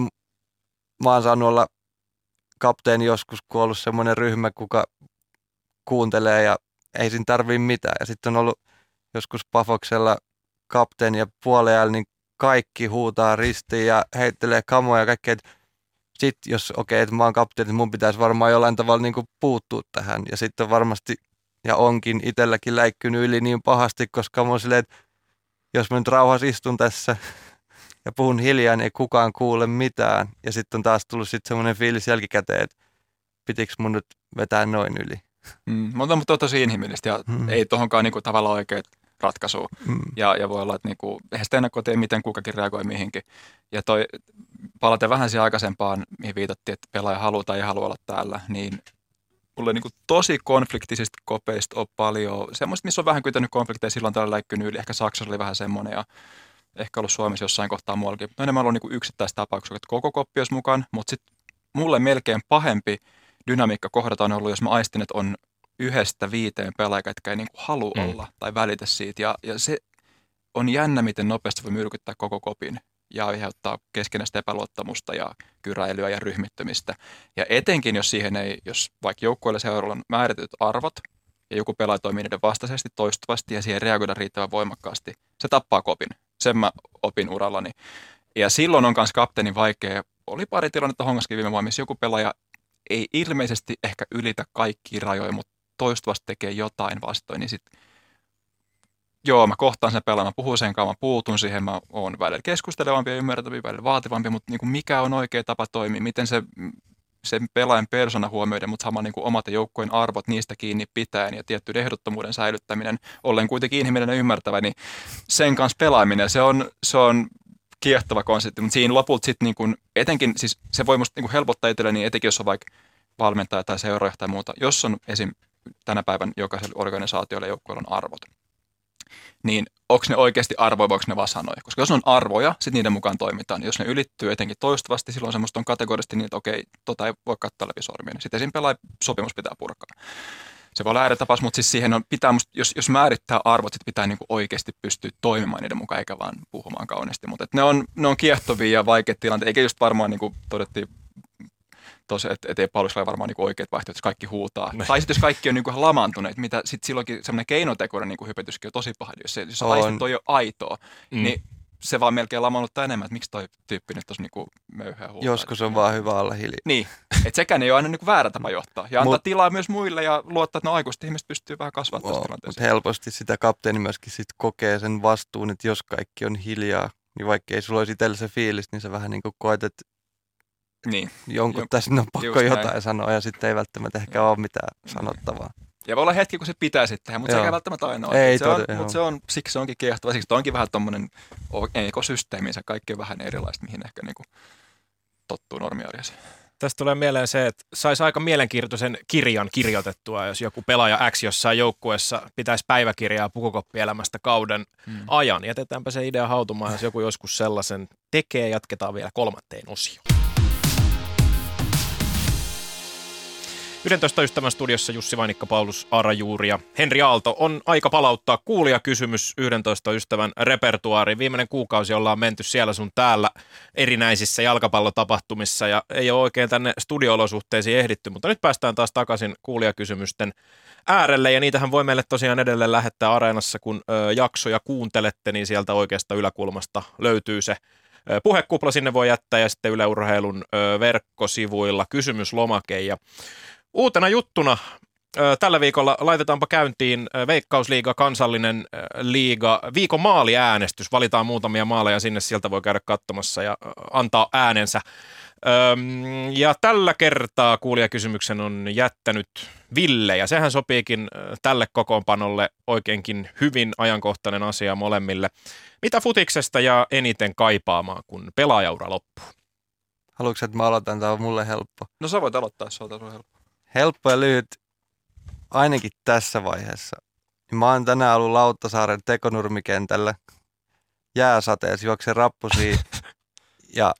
mä oon saanut olla kapteeni joskus, kun on ollut semmoinen ryhmä, kuka kuuntelee ja ei siinä tarvii mitään. Ja sitten on ollut joskus Pafoksella kapteeni ja puolella, niin kaikki huutaa ristiin ja heittelee kamoja ja kaikkea. Sitten jos okei, okay, että mä oon kapteeni, niin mun pitäisi varmaan jollain tavalla niin kuin puuttua tähän. Ja sitten varmasti, ja onkin itselläkin läikkynyt yli niin pahasti, koska mä oon silleen, että jos mä nyt rauhassa istun tässä ja puhun hiljaa, niin ei kukaan kuule mitään. Ja sitten on taas tullut sitten semmoinen fiilis jälkikäteen, että pitikö mun nyt vetää noin yli. Mm, mutta on tosi inhimillistä ja mm. ei tohonkaan niinku tavallaan oikein ratkaisua. Mm. Ja, ja voi olla, että niinku, eihän sitä ennakkoa tee, miten kukakin reagoi mihinkin. Ja toi, palaten vähän siihen aikaisempaan, mihin viitattiin, että pelaaja haluaa tai ei halua olla täällä, niin mulle niinku tosi konfliktisista kopeista on paljon. Semmoista, missä on vähän kytänyt konflikteja, silloin täällä läikkynyt yli. Ehkä Saksassa oli vähän semmoinen ja ehkä ollut Suomessa jossain kohtaa muuallakin. No enemmän ollut niinku yksittäistapauksia, että koko koppi olisi mukaan, mutta sitten mulle melkein pahempi dynamiikka kohdata on ollut, jos mä aistin, että on yhdestä viiteen pelaaja, jotka ei niin kuin halua mm. olla tai välitä siitä. Ja, ja se on jännä, miten nopeasti voi myrkyttää koko kopin ja aiheuttaa keskinäistä epäluottamusta ja kyräilyä ja ryhmittymistä. Ja etenkin, jos siihen ei, jos vaikka joukkueella seuralla on määritetyt arvot ja joku pelaaja toimii niiden vastaisesti toistuvasti ja siihen reagoida riittävän voimakkaasti, se tappaa kopin. Sen mä opin urallani. Ja silloin on myös kapteenin vaikea. Oli pari tilannetta Hongaskin viime vuonna, missä joku pelaaja ei ilmeisesti ehkä ylitä kaikkia rajoja, mutta toistuvasti tekee jotain vastoin, niin sitten joo, mä kohtaan sen pelaajan, mä puhun sen kanssa, mä puutun siihen, mä oon välillä keskustelevampi ja ymmärtävampi, välillä vaativampi, mutta niin kuin mikä on oikea tapa toimia, miten se, se pelaajan persona huomioiden, mutta sama niin kuin omat joukkojen arvot, niistä kiinni pitäen ja tietty ehdottomuuden säilyttäminen, ollen kuitenkin inhimillinen ja ymmärtävä, niin sen kanssa pelaaminen, se on, se on kiehtova konsepti, mutta siinä lopulta sitten niin kuin, etenkin, siis se voi musta niin kuin helpottaa itselleni, etenkin jos on vaikka valmentaja tai seuraaja tai muuta, jos on esim. Tänä päivän jokaisella organisaatiolla ja joukkueella on arvot, niin onko ne oikeasti arvoja vai onko ne vaan sanoja? Koska jos on arvoja, sitten niiden mukaan toimitaan. Jos ne ylittyy etenkin toistuvasti, silloin semmoista on kategorisesti niin, että okei, tota ei voi katsoa läpi sormien. Sitten esim. Pelaajasopimus pitää purkaa. Se voi olla ääritäpäs, mutta siis siihen on, pitää musta, jos, jos määrittää arvot, sitten pitää niinku oikeasti pystyä toimimaan niiden mukaan, eikä vaan puhumaan kauniisti. Mutta ne on, ne on kiehtovia ja vaikeita tilanteita, eikä just varmaan niin kuin todettiin, että et ei palvelusella varmaan niinku oikeat vaihtoehdot, jos kaikki huutaa. Ne. Tai sitten jos kaikki on niinku lamaantuneet, mitä sitten silloinkin semmoinen keinotekoinen niinku hypetyskin on tosi paha. Jos, se, jos sä haistat, toi on aitoa, mm. niin se vaan melkein lamaannuttaa enemmän, että miksi toi tyyppi nyt tuossa niinku möyhää huutaa. Joskus on vaan hyvä olla hiljaa. Niin, että sekään ei ole aina niinku väärä tapa johtaa. Ja antaa Mut, tilaa myös muille ja luottaa, että no aikuiset ihmiset pystyy vähän kasvamaan tässä tilanteessa. Mutta helposti sitä kapteeni myöskin sit kokee sen vastuun, että jos kaikki on hiljaa, niin vaikka ei sulla olisi itsellä se fiilis, niin sä vähän niin kuin koet, että niin. jonkun Jon, tässä on pakko jotain näin. Sanoa ja sitten ei välttämättä ehkä ole mitään sanottavaa. Ja voi olla hetki, kun se pitää sitten tehdä, mutta se ei välttämättä aina ole. Ei, se on, mutta se on, siksi se onkin kiehtova. Siksi onkin vähän tuommoinen ekosysteeminsä. Kaikki on vähän erilaista, mihin ehkä niinku tottuu normiarjessa. Tästä tulee mieleen se, että saisi aika mielenkiintoisen kirjan kirjoitettua, jos joku pelaaja X jossain joukkueessa pitäisi päiväkirjaa pukukoppielämästä kauden hmm. ajan. Jätetäänpä se idea hautumaan, jos joku joskus sellaisen tekee. Jatketaan vielä kolmanteen osioon. yksitoista ystävän studiossa Jussi Vainikka, Paulus Arajuuri ja Henri Aalto. On aika palauttaa kuulijakysymys yksitoista ystävän repertuaariin. Viimeinen kuukausi ollaan menty siellä sun täällä erinäisissä jalkapallotapahtumissa ja ei ole oikein tänne studio-olosuhteisiin ehditty, mutta nyt päästään taas takaisin kuulijakysymysten äärelle ja niitähän voi meille tosiaan edelleen lähettää Areenassa, kun ö, jaksoja kuuntelette, niin sieltä oikeasta yläkulmasta löytyy se puhekupla, sinne voi jättää ja sitten Yle Urheilun ö, verkkosivuilla kysymyslomake ja uutena juttuna tällä viikolla laitetaanpa käyntiin Veikkausliiga, kansallinen liiga, viikon maaliäänestys. Valitaan muutamia maaleja sinne, sieltä voi käydä katsomassa ja antaa äänensä. Ja tällä kertaa kuulijakysymyksen on jättänyt Ville, ja sehän sopiikin tälle kokoonpanolle oikeinkin hyvin ajankohtainen asia molemmille. Mitä futiksesta ja eniten kaipaamaan, kun pelaajaura loppuu? Haluatko, että mä aloitan? Tämä on mulle helppo. No sä voit aloittaa, jos on helppo. Helppo ja lyhyt, ainakin tässä vaiheessa. Mä oon tänään ollut Lauttasaaren tekonurmikentällä jääsateessa, juoksen rappusia ja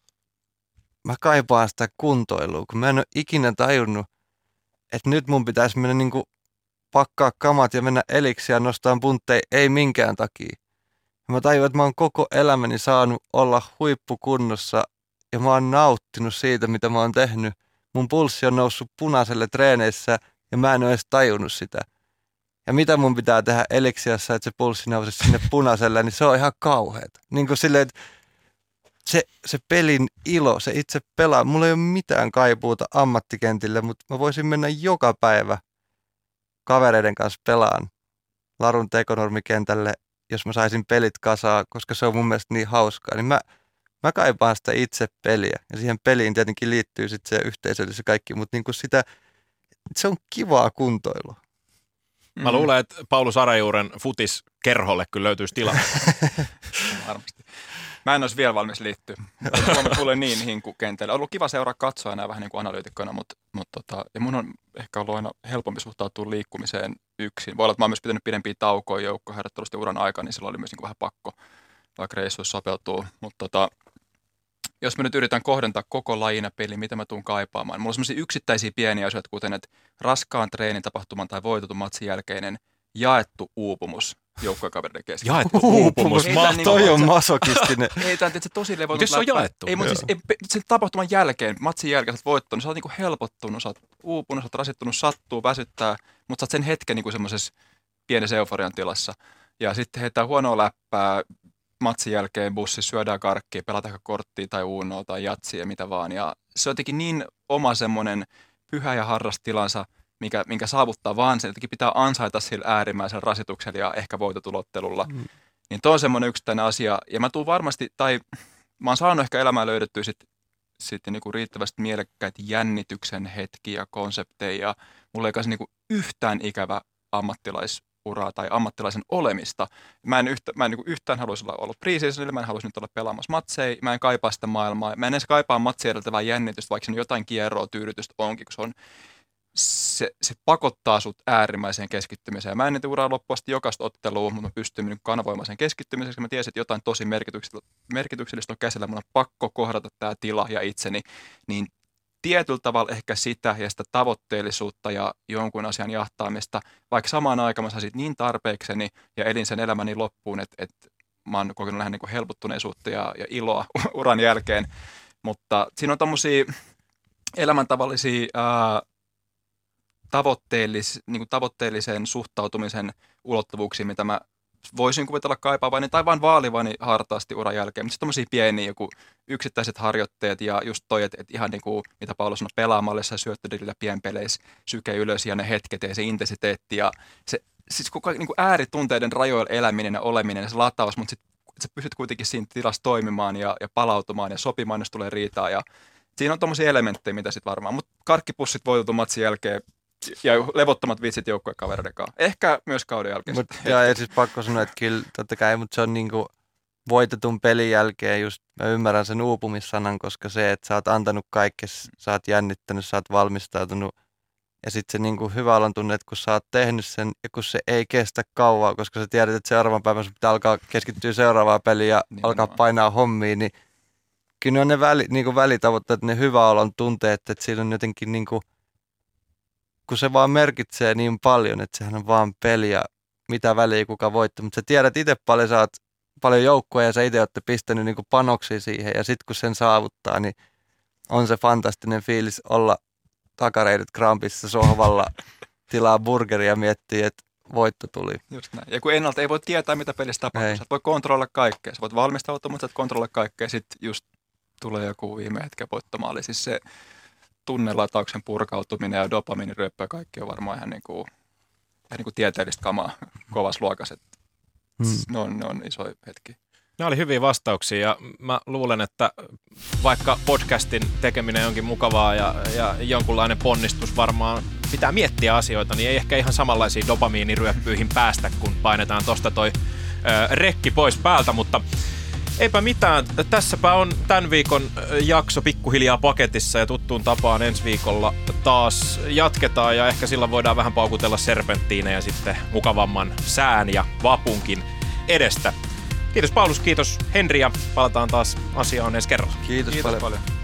mä kaipaan sitä kuntoilua, kun mä en ole ikinä tajunnut, että nyt mun pitäisi mennä niinku pakkaa kamat ja mennä eliksi ja nostaa punttei, ei minkään takia. Ja mä tajun, että mä oon koko elämäni saanut olla huippukunnossa ja mä oon nauttinut siitä, mitä mä oon tehnyt. Mun pulssi on noussut punaiselle treeneissä ja mä en ole edes tajunnut sitä. Ja mitä mun pitää tehdä eliksiassa, että se pulssi nousisi sinne punaiselle, niin se on ihan kauheata. Niin kuin silleen, että se, se pelin ilo, se itse pelaa. Mulla ei ole mitään kaipuuta ammattikentille, mutta mä voisin mennä joka päivä kavereiden kanssa pelaan Larun tekonurmikentälle, jos mä saisin pelit kasaa, koska se on mun mielestä niin hauskaa. Niin mä, mä kaipaan sitä itse peliä. Ja siihen peliin tietenkin liittyy sitten se yhteisöllisyys ja kaikki, mutta niin kuin sitä, se on kivaa kuntoilua. Mä luulen, että Paulus Arajuuren futiskerholle kyllä löytyisi tilaa. Varmasti. Mä en olisi vielä valmis liittyä. Suomi tulee niin niihin kentälle. On ollut kiva seuraa katsoa enää vähän niin kuin analyytikkona, mutta, mutta tota, ja mun on ehkä ollut aina helpompi suhtautua liikkumiseen yksin. Voi olla, että mä oon myös pitänyt pidempiä taukoja joukkoharjoittelusta uran aikana, niin silloin oli myös niin kuin vähän pakko, vaikka reissuissa sopeutuu. Mutta tota, jos mä nyt yritän kohdentaa koko lajina peli, mitä mä tuun kaipaamaan. Mulla on sellaisia yksittäisiä pieniä asioita, kuten että raskaan treenin tapahtuman tai voitetun matsin jälkeinen jaettu uupumus joukkuekavereiden kesken. Jaettu uupumus, mahtavaa. Toi on masokistinen. Ei, tämä on tietysti tosi levoitunut. Jos se on jaettu? Ei, mutta siis ei, sen tapahtuman jälkeen, matsin jälkeen, sä oot voittanut, sä oot niinku helpottunut, sä oot uupunut, sä oot rasittunut, sattuu, väsyttää, mutta sä oot sen hetken niinku semmoisessa pienessä euforian tilassa. Ja sitten heittää huonoa läppää, matsin jälkeen bussissa syödään karkkia, pelataan ehkä korttia tai uunoa tai jatsia ja mitä vaan. Ja se on jotenkin niin oma semmoinen pyhä ja harras tilansa, Mikä, minkä saavuttaa, vaan se jotenkin pitää ansaita sillä äärimmäisellä rasituksella ja ehkä voitotulottelulla. Mm. Niin tuo on semmoinen yksittäinen asia. Ja mä tuun varmasti, tai mä oon saanut ehkä elämään löydettyä sitten sit niinku riittävästi mielekkäitä jännityksen hetkiä, konsepteja. Mulla ei kanssa niinku yhtään ikävä ammattilais uraa tai ammattilaisen olemista. Mä en, yhtä, mä en niin yhtään haluaisi olla ollut pre-seasonilla, mä en haluaisi nyt olla pelaamassa matseja, mä en kaipaa sitä maailmaa, mä en edes kaipaa matsia edeltävää jännitystä, vaikka siinä jotain kierroa, tyydytystä onkin, kun se on Se, se pakottaa sut äärimmäiseen keskittymiseen. Mä en nyt uraa loppuasti jokaista ottelua, mutta mä pystyn niin kanavoimaan sen keskittymiseksi. Mä tiesin, että jotain tosi merkityksellistä on käsillä. Mun on pakko kohdata tämä tila ja itseni. Niin tietyllä tavalla ehkä sitä ja sitä tavoitteellisuutta ja jonkun asian jahtaamista, vaikka samaan aikaan mä saisin niin tarpeekseni ja elin sen elämäni loppuun, että, että mä oon kokenut lähden niin helpottuneisuutta ja, ja iloa uran jälkeen. Mutta siinä on tommosia elämäntavallisia ää, Tavoitteellis, niin kuin tavoitteellisen suhtautumisen ulottuvuuksiin, mitä mä voisin kuvitella kaipaavani tai vain vaalivani hartaasti uran jälkeen. Mutta sitten tommosia pieniä joku yksittäiset harjoitteet ja just toi, että et ihan niin kuin, mitä Paolo sanoi, pelaamallissa syöttödillä pienpeleissä, syke ylös ja ne hetket ja se intensiteetti ja se siis koko niin kuin ääritunteiden rajoilla eläminen ja oleminen ja se lataus, mutta sitten sä pystyt kuitenkin siinä tilassa toimimaan ja, ja palautumaan ja sopimaan, jos tulee riitaa ja siinä on tommosia elementtejä, mitä sitten varmaan, mutta karkkipussit voitetun matsin jälkeen ja levottomat vitsit joukkuekavereiden kanssa. Ehkä myös kauden jälkeen. Mut, ja, ja siis pakko sanoa, että kyllä totta kai, mutta se on niinku voitetun pelin jälkeen just, mä ymmärrän sen uupumissanan, koska se, että sä oot antanut kaikkea, sä oot jännittänyt, sä oot valmistautunut ja sitten se niinku hyvä olon tunne, että kun sä oot tehnyt sen ja kun se ei kestä kauaa, koska sä tiedät, että seuraavan päivän sun pitää alkaa keskittyä seuraavaan peliin ja niin alkaa on. painaa hommiin, niin kyllä ne on ne väli, niinku välitavoitteet, ne hyvä olon tunteet, että siinä on jotenkin niinku kun se vaan merkitsee niin paljon, että sehän on vaan peli ja mitä väliä kuka voittaa. Mutta sä tiedät itse paljon, sä oot paljon joukkoja ja sä itse olette pistänyt niinku panoksia siihen. Ja sitten kun sen saavuttaa, niin on se fantastinen fiilis olla takareidet krampissa sohvalla, tilaa burgeria ja miettii, että voitto tuli. Just näin. Ja kun ennalta ei voi tietää, mitä pelissä tapahtuu. Sä et voi kontrolloida kaikkea. Sä voit valmistautua, mutta sä et kontrolloida kaikkea. Sitten just tulee joku viime hetken voittomaali. Siis se tunnelatauksen purkautuminen ja dopamiiniryöppö ja kaikki on varmaan ihan, niin kuin, ihan niin kuin tieteellistä kamaa kovassa luokassa. Hmm. Ne, on, ne on isoja hetki. Ne oli hyviä vastauksia ja mä luulen, että vaikka podcastin tekeminen onkin mukavaa ja, ja jonkunlainen ponnistus varmaan pitää miettiä asioita, niin ei ehkä ihan samanlaisiin dopamiiniryöppyihin päästä, kun painetaan tosta toi ö, rekki pois päältä, mutta eipä mitään. Tässäpä on tämän viikon jakso pikkuhiljaa paketissa ja tuttuun tapaan ensi viikolla taas jatketaan ja ehkä silloin voidaan vähän paukutella serpenttiinejä sitten mukavamman sään ja vapunkin edestä. Kiitos Paulus, kiitos Henri ja palataan taas asiaan ensi kerralla. Kiitos, Kiitos paljon. paljon.